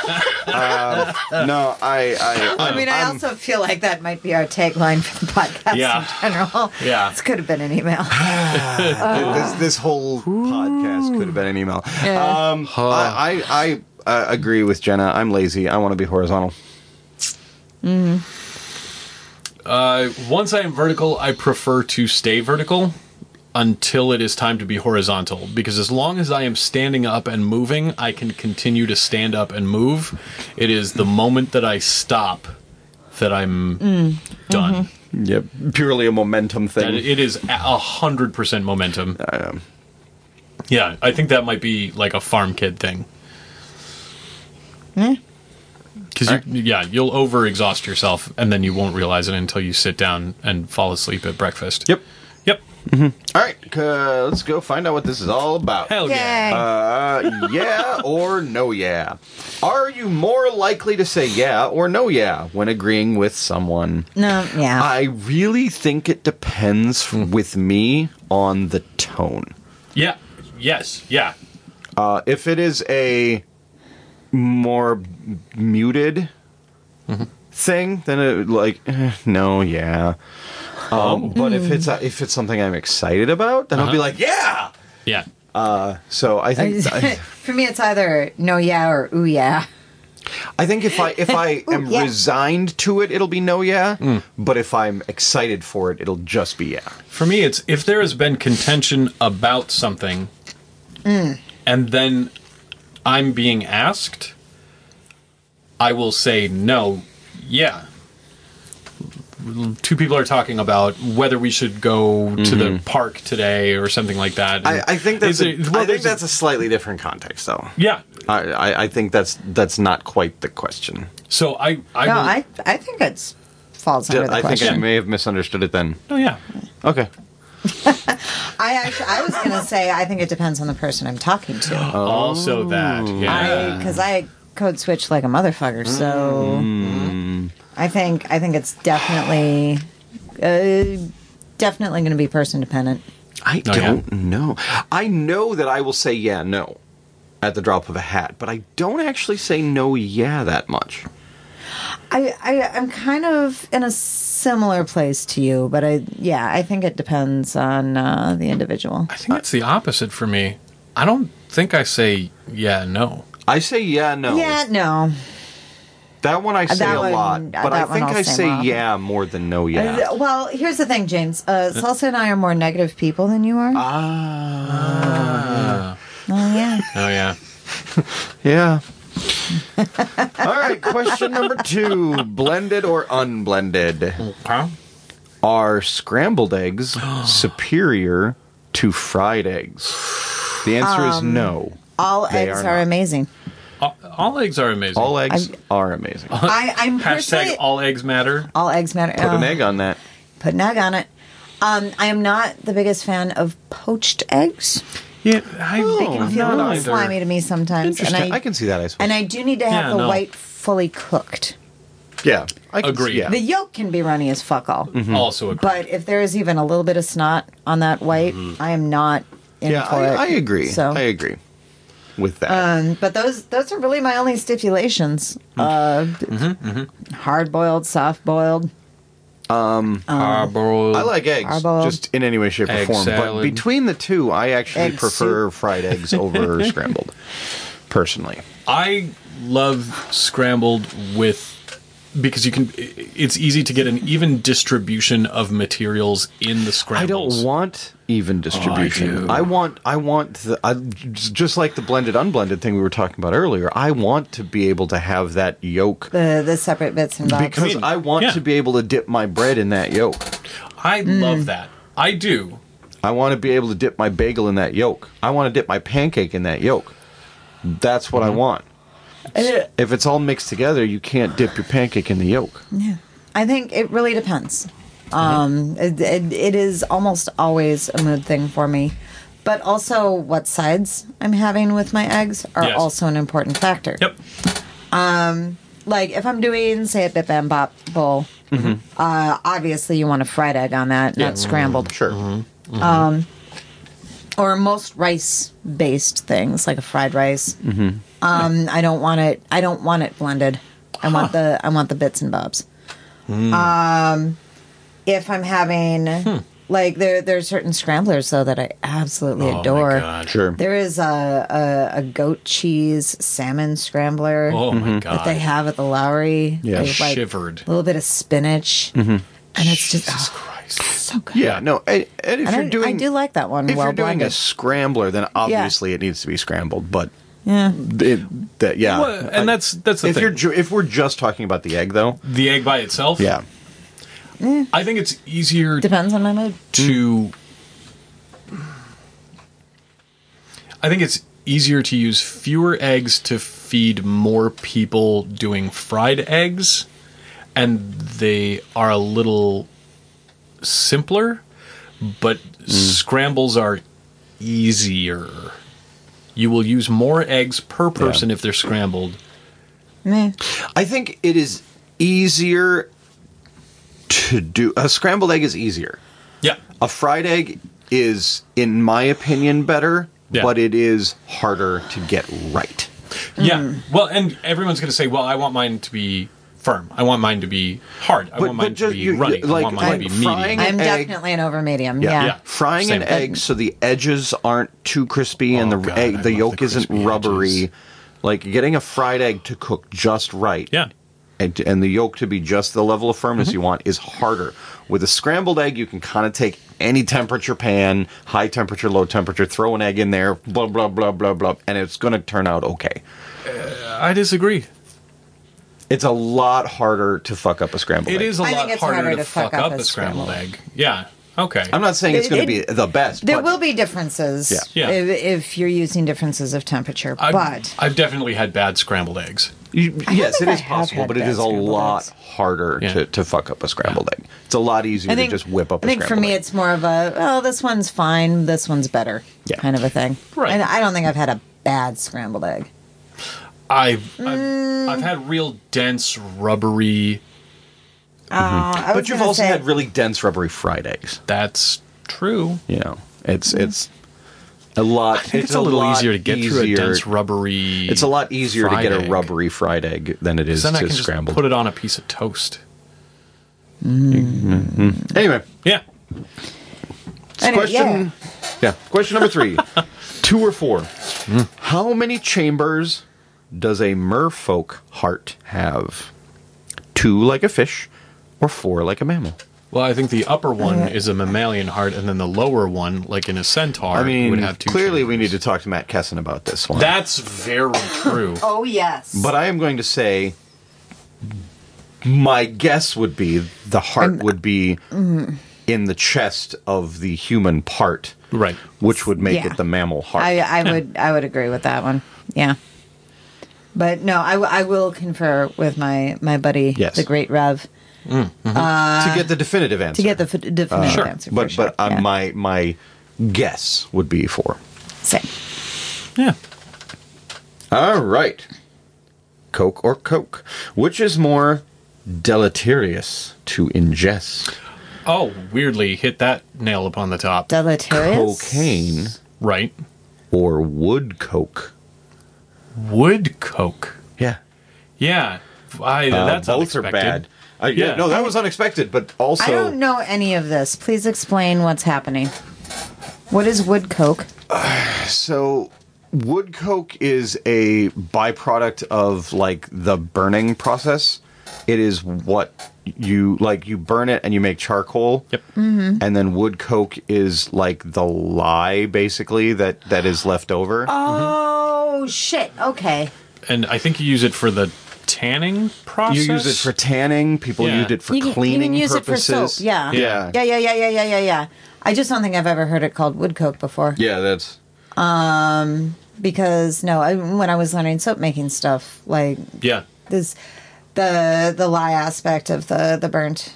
No, I mean, I also feel like that might be our tagline for the podcast Yeah. in general. Yeah. This could have been an email. this whole podcast could have been an email. Yeah. I agree with Jenna. I'm lazy. I want to be horizontal. Once I am vertical, I prefer to stay vertical until it is time to be horizontal. Because as long as I am standing up and moving, I can continue to stand up and move. It is the moment that I stop that I'm done. Yep, purely a momentum thing. It is 100% momentum. Yeah, I think that might be like a farm kid thing. Because you'll overexhaust yourself, and then you won't realize it until you sit down and fall asleep at breakfast. Yep. Yep. All right, let's go find out what this is all about. Hell yeah. Yay. Yeah or no yeah? Are you more likely to say yeah or no yeah when agreeing with someone? No, yeah. I really think it depends with me on the tone. Yeah. Yes. Yeah. If it is a more muted thing, then no, yeah. But if it's something I'm excited about, then I'll be like, yeah. Yeah. So I think For me, it's either no, yeah, or ooh, yeah. I think if I am yeah. resigned to it, it'll be no, yeah. But if I'm excited for it, it'll just be yeah. For me, it's if there has been contention about something, and then I'm being asked, I will say no, yeah. Two people are talking about whether we should go to the park today or something like that. I think that's a slightly different context, though. Yeah. I think that's not quite the question. So I think it falls under the I question. think I may have misunderstood it then. Oh yeah. Okay. I was going to say I think it depends on the person I'm talking to. Also that. Yeah. Because I code switch like a motherfucker, so I think it's definitely going to be person dependent. I don't know. I know that I will say yeah, no at the drop of a hat, but I don't actually say no, yeah that much. I'm kind of in a similar place to you, but I think it depends on the individual. I think it's the opposite for me. I don't think I say yeah, no. I say yeah, no. Yeah, no. That one I say That a one- lot, but that I one think I'll I say say more. yeah more than no, yeah. Well, here's the thing, James. Salsa and I are more negative people than you are. Ah. Oh, yeah. Oh yeah. Yeah. All right, question number 2. Blended or unblended? Huh? Are scrambled eggs superior to fried eggs? The answer is no. All They eggs are are not. amazing. All eggs are amazing. All eggs are amazing. I'm Hashtag personally... all eggs matter. All eggs matter. Put an egg on that. Put an egg on it. I am not the biggest fan of poached eggs. Yeah, They can feel a not little either. slimy to me sometimes. Interesting. I can see that, I suppose. And I do need to have Yeah, the no. white fully cooked. Yeah. I can Agreed. See, yeah. The yolk can be runny as fuck all. Also agree. But if there is even a little bit of snot on that white, I am not in Yeah, for it. I agree. So, I agree with that. but those are really my only stipulations. Hard boiled, soft boiled. Hard-boiled. I like eggs, Hard-boiled. just in any way, shape, or Egg form. But salad. between the two, I actually Egg prefer fried eggs over scrambled, personally. I love scrambled because you can. It's easy to get an even distribution of materials in the I scrambles. don't want even distribution. do. I want just like the blended unblended thing we were talking about earlier. I want to be able to have that yolk The separate bits and bobs. because I want yeah. to be able to dip my bread in that yolk. I love that. I do. I want to be able to dip my bagel in that yolk. I want to dip my pancake in that yolk. That's what I want. If it's all mixed together, you can't dip your pancake in the yolk. Yeah. I think it really depends. It is almost always a mood thing for me. But also what sides I'm having with my eggs are Yes. also an important factor. Yep. Like if I'm doing, say, a Bip Bam Bop bowl, obviously you want a fried egg on that, not scrambled. Sure. Or most rice-based things, like a fried rice. I don't want it. I don't want it blended. I want the bits and bobs. If I'm having like there's certain scramblers though that I absolutely adore. Oh my god. Sure. There is a goat cheese salmon scrambler Oh my that they god. have at the Lowry. Yeah. With, like, Shivered. a little bit of spinach And it's just Jesus Christ. so good. Yeah, no, and if And you're doing, I do like that one. if well you're doing a blended. scrambler, then obviously it needs to be scrambled. But Yeah. yeah, Well, and that's the if thing. if we're just talking about the egg, though, The egg by itself. yeah, I think it's easier Depends on my mood. to. I think it's easier to use fewer eggs to feed more people doing fried eggs, and they are a little simpler, but scrambles are easier. You will use more eggs per person if they're scrambled. Meh. I think it is easier to do. A scrambled egg is easier. Yeah. A fried egg is, in my opinion, better, Yeah. but it is harder to get right. Yeah. Well, and everyone's going to say, well, I want mine to be firm. I want mine to be hard. I want mine to be runny. I want mine to be frying meaty. an I'm egg- definitely an over medium. Yeah. Yeah. Frying Same. an egg so the edges aren't too crispy and Oh, the God, I egg, the love yolk the isn't crispy rubbery. edges. Like getting a fried egg to cook just right. Yeah. And the yolk to be just the level of firmness you want is harder. With a scrambled egg, you can kind of take any temperature pan, high temperature, low temperature, throw an egg in there, blah, blah, blah, blah, blah, and it's going to turn out okay. I disagree. It's a lot harder to fuck up a scrambled It egg. is a I think lot it's harder to fuck up a scrambled egg. Yeah. Okay. I'm not saying it's going to be the best. There but will be differences Yeah. if you're using differences of temperature, but I've definitely had bad scrambled eggs. Yes, it think I is have possible, had but it bad is a scrambled lot eggs. harder Yeah. to fuck up a scrambled egg. It's a lot easier I think to just whip up a I think for scrambled me egg. it's more of a, oh, this one's fine, this one's better, Yeah. kind of a thing. Right. And I don't think I've had a bad scrambled egg. I've had real dense, rubbery. But you've also had really dense, rubbery fried eggs. That's true. You know, it's a lot. I think it's a little lot easier to get through a easier- dense, rubbery. It's a lot easier to fried get a egg. rubbery fried egg than it is Then I to can just scramble. put it on a piece of toast. Anyway, Yeah. question. Yeah, question number 3: 2 or 4? How many chambers does a merfolk heart have? 2 like a fish, or 4 like a mammal? Well, I think the upper one is a mammalian heart, and then the lower one, like in a centaur, I mean, would have 2 clearly we chambers. need to talk to Matt Kesson about this one. That's very true. Oh, yes. But I am going to say, my guess would be the heart would be in the chest of the human part, Right. which would make Yeah. it the mammal heart. I would agree with that one. Yeah. But no, I will confer with my buddy, Yes. the great Rev, to get the definitive answer. to get the definitive Sure. answer. For but sure. Yeah. my guess would be 4. Same. Yeah. All right. Coke or Coke? Which is more deleterious to ingest? Oh, weirdly hit that nail upon the top. Deleterious. Cocaine Right. or wood coke? Wood coke. Yeah. Yeah. That's both unexpected. are bad. Yeah, Yeah. no, that was unexpected, but also I don't know any of this. Please explain what's happening. What is wood coke? so wood coke is a byproduct of like the burning process. It is what you burn it and you make charcoal. Yep. And then wood coke is like the lye basically that is left over. Oh shit! Okay. And I think you use it for the tanning process. You use it for tanning. People Yeah. use it for You cleaning can use purposes. it for soap. Yeah. Yeah. Yeah. I just don't think I've ever heard it called wood coke before. Yeah, that's Because when I was learning soap making stuff, like Yeah. this, the lye aspect of the burnt,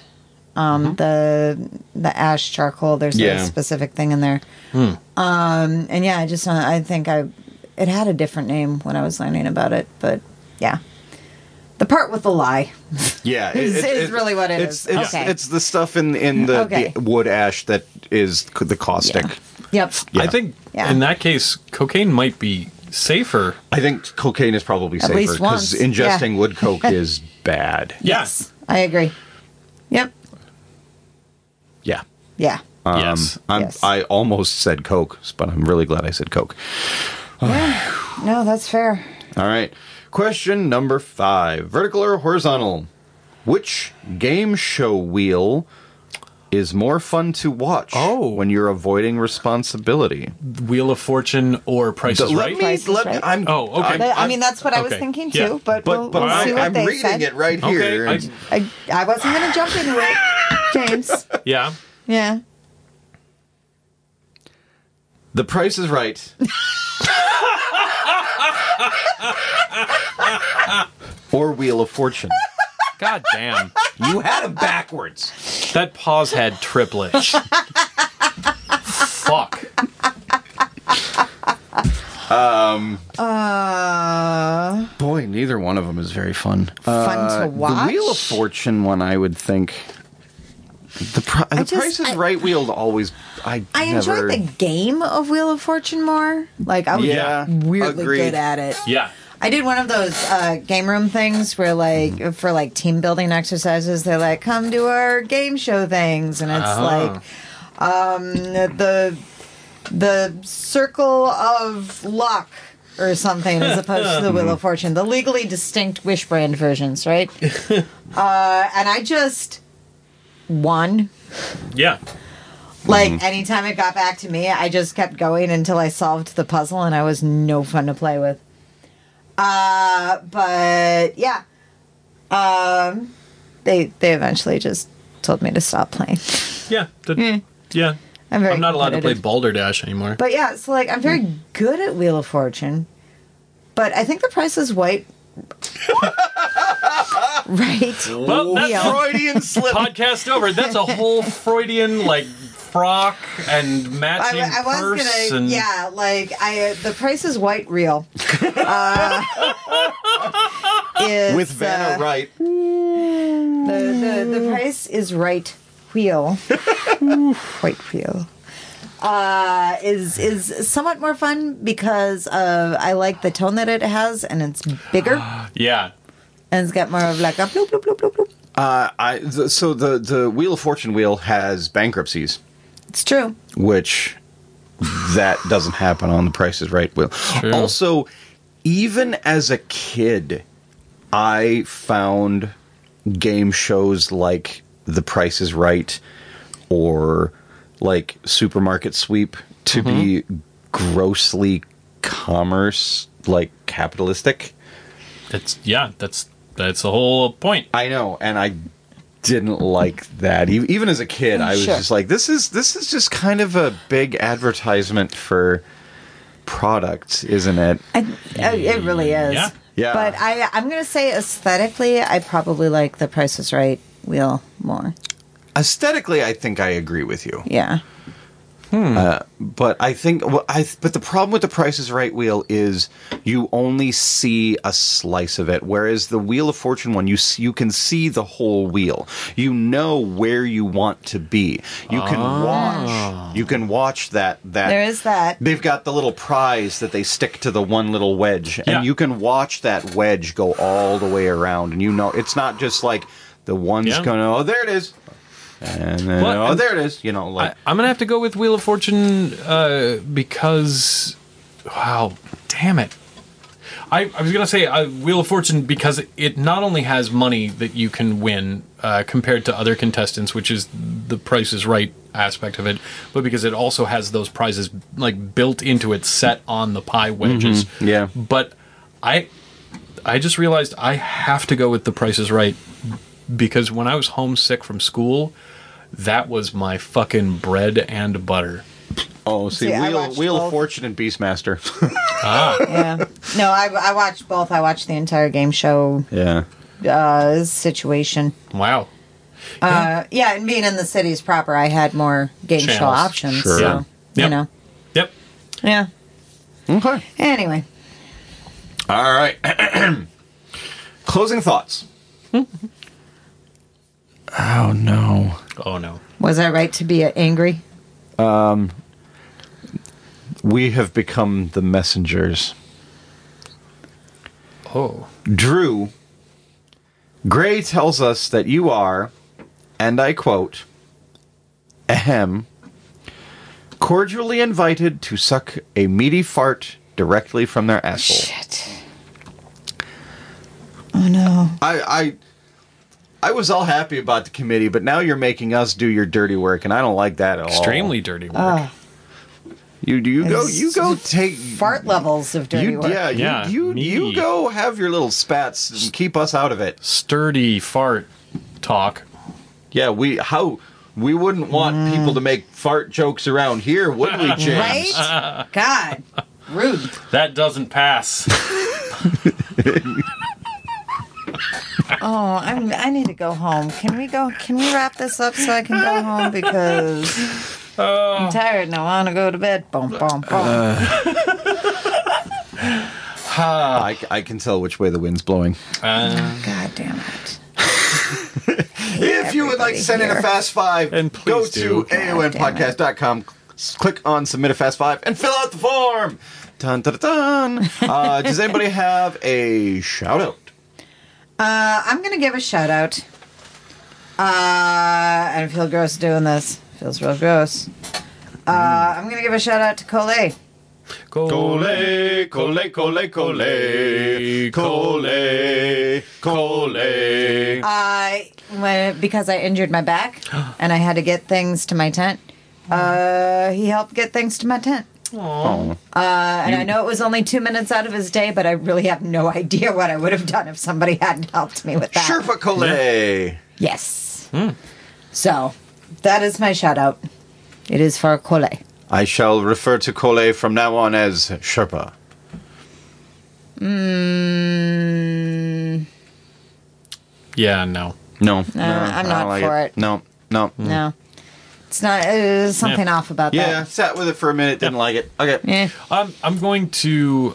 the ash charcoal. There's Yeah. a specific thing in there. And yeah, I think it had a different name when I was learning about it, but yeah. The part with the lye. yeah. Is really what it it's, is. It's, Okay. it's the stuff in the, Okay. the wood ash that is the caustic. Yep. Yeah. I think Yeah. in that case, cocaine might be safer. I think cocaine is probably safer least because once, ingesting yeah. wood coke is bad. Yes. I agree. Yep. Yeah. Yeah. Yes. Yes. I almost said coke, but I'm really glad I said coke. Yeah. No, that's fair. All right. Question number 5. Vertical or horizontal? Which game show wheel is more fun to watch when you're avoiding responsibility. Wheel of Fortune or Price is Right? Price is Right. Okay. I mean, that's what I was okay. thinking Yeah. too, but we'll see what I'm they reading said. it right here. Okay. I wasn't going to jump into it, James. Yeah. Yeah. The Price is Right. Or Wheel of Fortune. God damn. You had them backwards. That pause had triplets. Fuck. Boy, neither one of them is very fun. Fun to watch. The Wheel of Fortune one, I would think. The Price is Right wheel always. I enjoyed the game of Wheel of Fortune more. Like, I was weirdly agreed. good at it. Yeah. I did one of those game room things where, like, for like team building exercises, they're like, "Come to our game show things," and it's like the Circle of Luck or something, as opposed to the Wheel of Fortune, the legally distinct Wish brand versions, right? And I just won. Yeah. Like, anytime it got back to me, I just kept going until I solved the puzzle, and I was no fun to play with. But yeah, they eventually just told me to stop playing. Yeah. Yeah. I'm not allowed to play competitive. Balderdash anymore. But yeah, so like I'm very good at Wheel of Fortune, but I think The Price is Right. Right. Well, that's Wheel. Freudian slip. Podcast over. That's a whole Freudian, like, frock and matching I was purse. gonna, and yeah, like The Price is White reel. Is, With Vanna Wright. The Price is Right wheel, white wheel, is somewhat more fun because I like the tone that it has, and it's bigger, yeah. and it's got more of like a bloop bloop bloop bloop bloop. So the Wheel of Fortune wheel has bankruptcies, It's true. which that doesn't happen on the Price is Right wheel. True. Also, even as a kid, I found game shows like The Price is Right or like Supermarket Sweep to be grossly capitalistic. That's the whole point. I know, and I didn't like that. Even as a kid, I was Sure. just like, this is just kind of a big advertisement for product, isn't it? It really is. Yeah. Yeah. But I'm gonna say aesthetically, I probably like The Price is Right wheel more. Aesthetically, I think I agree with you. Yeah. But I think, but the problem with the Price is Right wheel is you only see a slice of it, whereas the Wheel of Fortune one, you can see the whole wheel. You know where you want to be. You can watch that. There is that. They've got the little prize that they stick to the one little wedge, Yeah. and you can watch that wedge go all the way around, and you know it's not just like the one's Yeah. going, oh, there it is. And then, Well, there it is. You know, like I'm gonna have to go with Wheel of Fortune because, wow, damn it! I was gonna say Wheel of Fortune because it not only has money that you can win compared to other contestants, which is the Price is Right aspect of it, but because it also has those prizes like built into it, set on the pie wedges. yeah. But I just realized I have to go with the Price is Right because when I was homesick from school, that was my fucking bread and butter. oh, see, See, I Wheel watched of both. Fortune and Beastmaster. Yeah. No, I watched both. I watched the entire game show yeah. situation. Wow. Yeah, and being in the cities proper, I had more game show Channels. options. Sure. So, Yeah. you Yep. know. Yep. Yeah. Okay. Anyway. All right. Closing thoughts. Oh no. Oh no. Was I right to be angry? We have become the messengers. Oh. Drew, Gray tells us that you are, and I quote, ahem, cordially invited to suck a meaty fart directly from their asshole. Shit. Oh no. I was all happy about the committee, but now you're making us do your dirty work, and I don't like that at all. Extremely dirty work. You go take Fart levels of dirty work. You go have your little spats and keep us out of it. Sturdy fart talk. Yeah, we wouldn't want people to make fart jokes around here, would we, James? Right? God, rude. That doesn't pass. Oh, I need to go home. Can we wrap this up so I can go home because I'm tired and I want to go to bed. Boom, boom, boom. I can tell which way the wind's blowing. God damn it. If you would like to send in a Fast Five, And go please do. to aonpodcast.com, click on Submit a Fast Five, and fill out the form. Dun, dun, dun, dun. Does anybody have a shout out? I'm going to give a shout out. I feel gross doing this. Feels real gross. I'm going to give a shout out to Coley. Cole. Because I injured my back and I had to get things to my tent. He helped get things to my tent. Oh. And I know it was only 2 minutes out of his day, but I really have no idea what I would have done if somebody hadn't helped me with that. Sherpa Coley. Yes. So, that is my shout out. It is for Coley. I shall refer to Coley from now on as Sherpa. Yeah, no. No. I'm I not don't like for it. No. No. It's not. There's something off about Yeah, that. sat with it for a minute, didn't like it. Okay. Yeah. I'm going to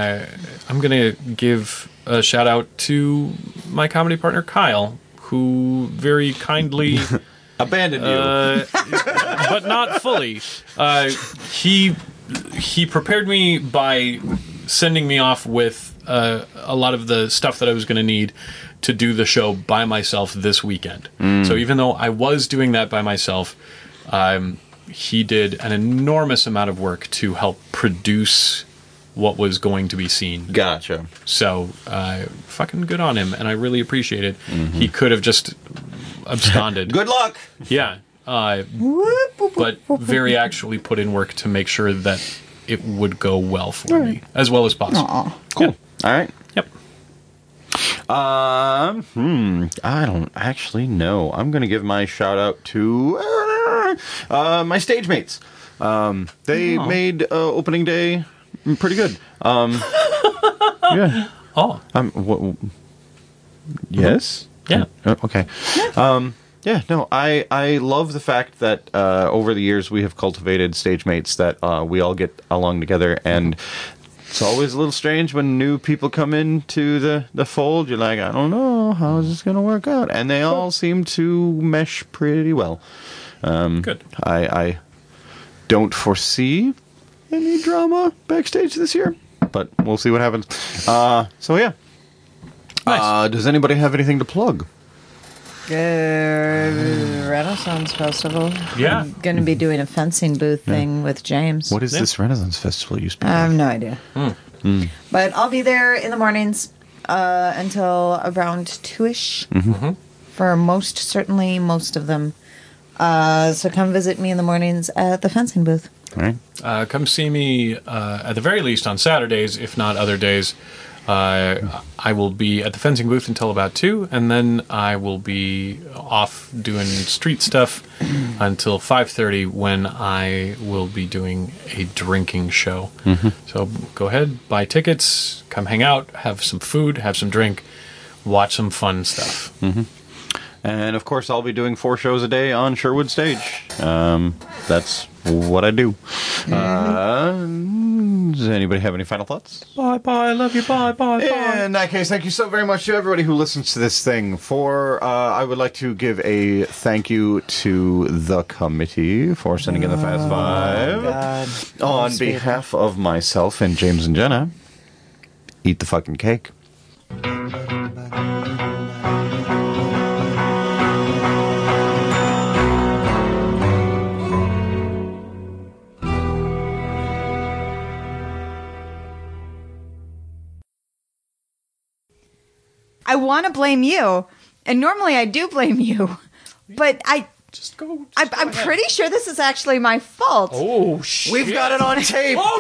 give a shout out to my comedy partner Kyle, who very kindly Abandoned you. but not fully. He prepared me by sending me off with a lot of the stuff that I was going to need to do the show by myself this weekend. So even though I was doing that by myself, he did an enormous amount of work to help produce what was going to be seen. Gotcha. So fucking good on him, and I really appreciate it. He could have just absconded. Good luck. Yeah. But very actually put in work to make sure that it would go well for me, as well as possible. Aw. Cool. All right. Yep. I don't actually know. I'm going to give my shout out to my stage mates. They made opening day pretty good. Yeah. Oh. Yes. Yeah. Okay. Yeah. No. I love the fact that over the years we have cultivated stage mates that we all get along together, and it's always a little strange when new people come into the fold. You're like, I don't know, how is this going to work out? And they all seem to mesh pretty well. Good. I don't foresee any drama backstage this year, but we'll see what happens. So yeah. Nice. Does anybody have anything to plug? Renaissance Festival. Yeah. I'm going to be doing a fencing booth thing with James. What is this Renaissance Festival you speak I have of? no idea. But I'll be there in the mornings until around 2-ish. For most of them. So come visit me in the mornings at the fencing booth. All right. Come see me at the very least on Saturdays, if not other days. I will be at the fencing booth until about 2, and then I will be off doing street stuff until 5:30 when I will be doing a drinking show. So go ahead, buy tickets, come hang out, have some food, have some drink, watch some fun stuff. And of course, I'll be doing 4 shows a day on Sherwood Stage. That's what I do. Does anybody have any final thoughts? Bye, love you, bye. In that case, thank you so very much to everybody who listens to this thing. I would like to give a thank you to the committee for sending in the Fast Five. God. On behalf of myself and James and Jenna, eat the fucking cake. I want to blame you, And normally I do blame you, but Just go. I'm pretty sure this is actually my fault. Oh, shit. We've got it on tape. Oh,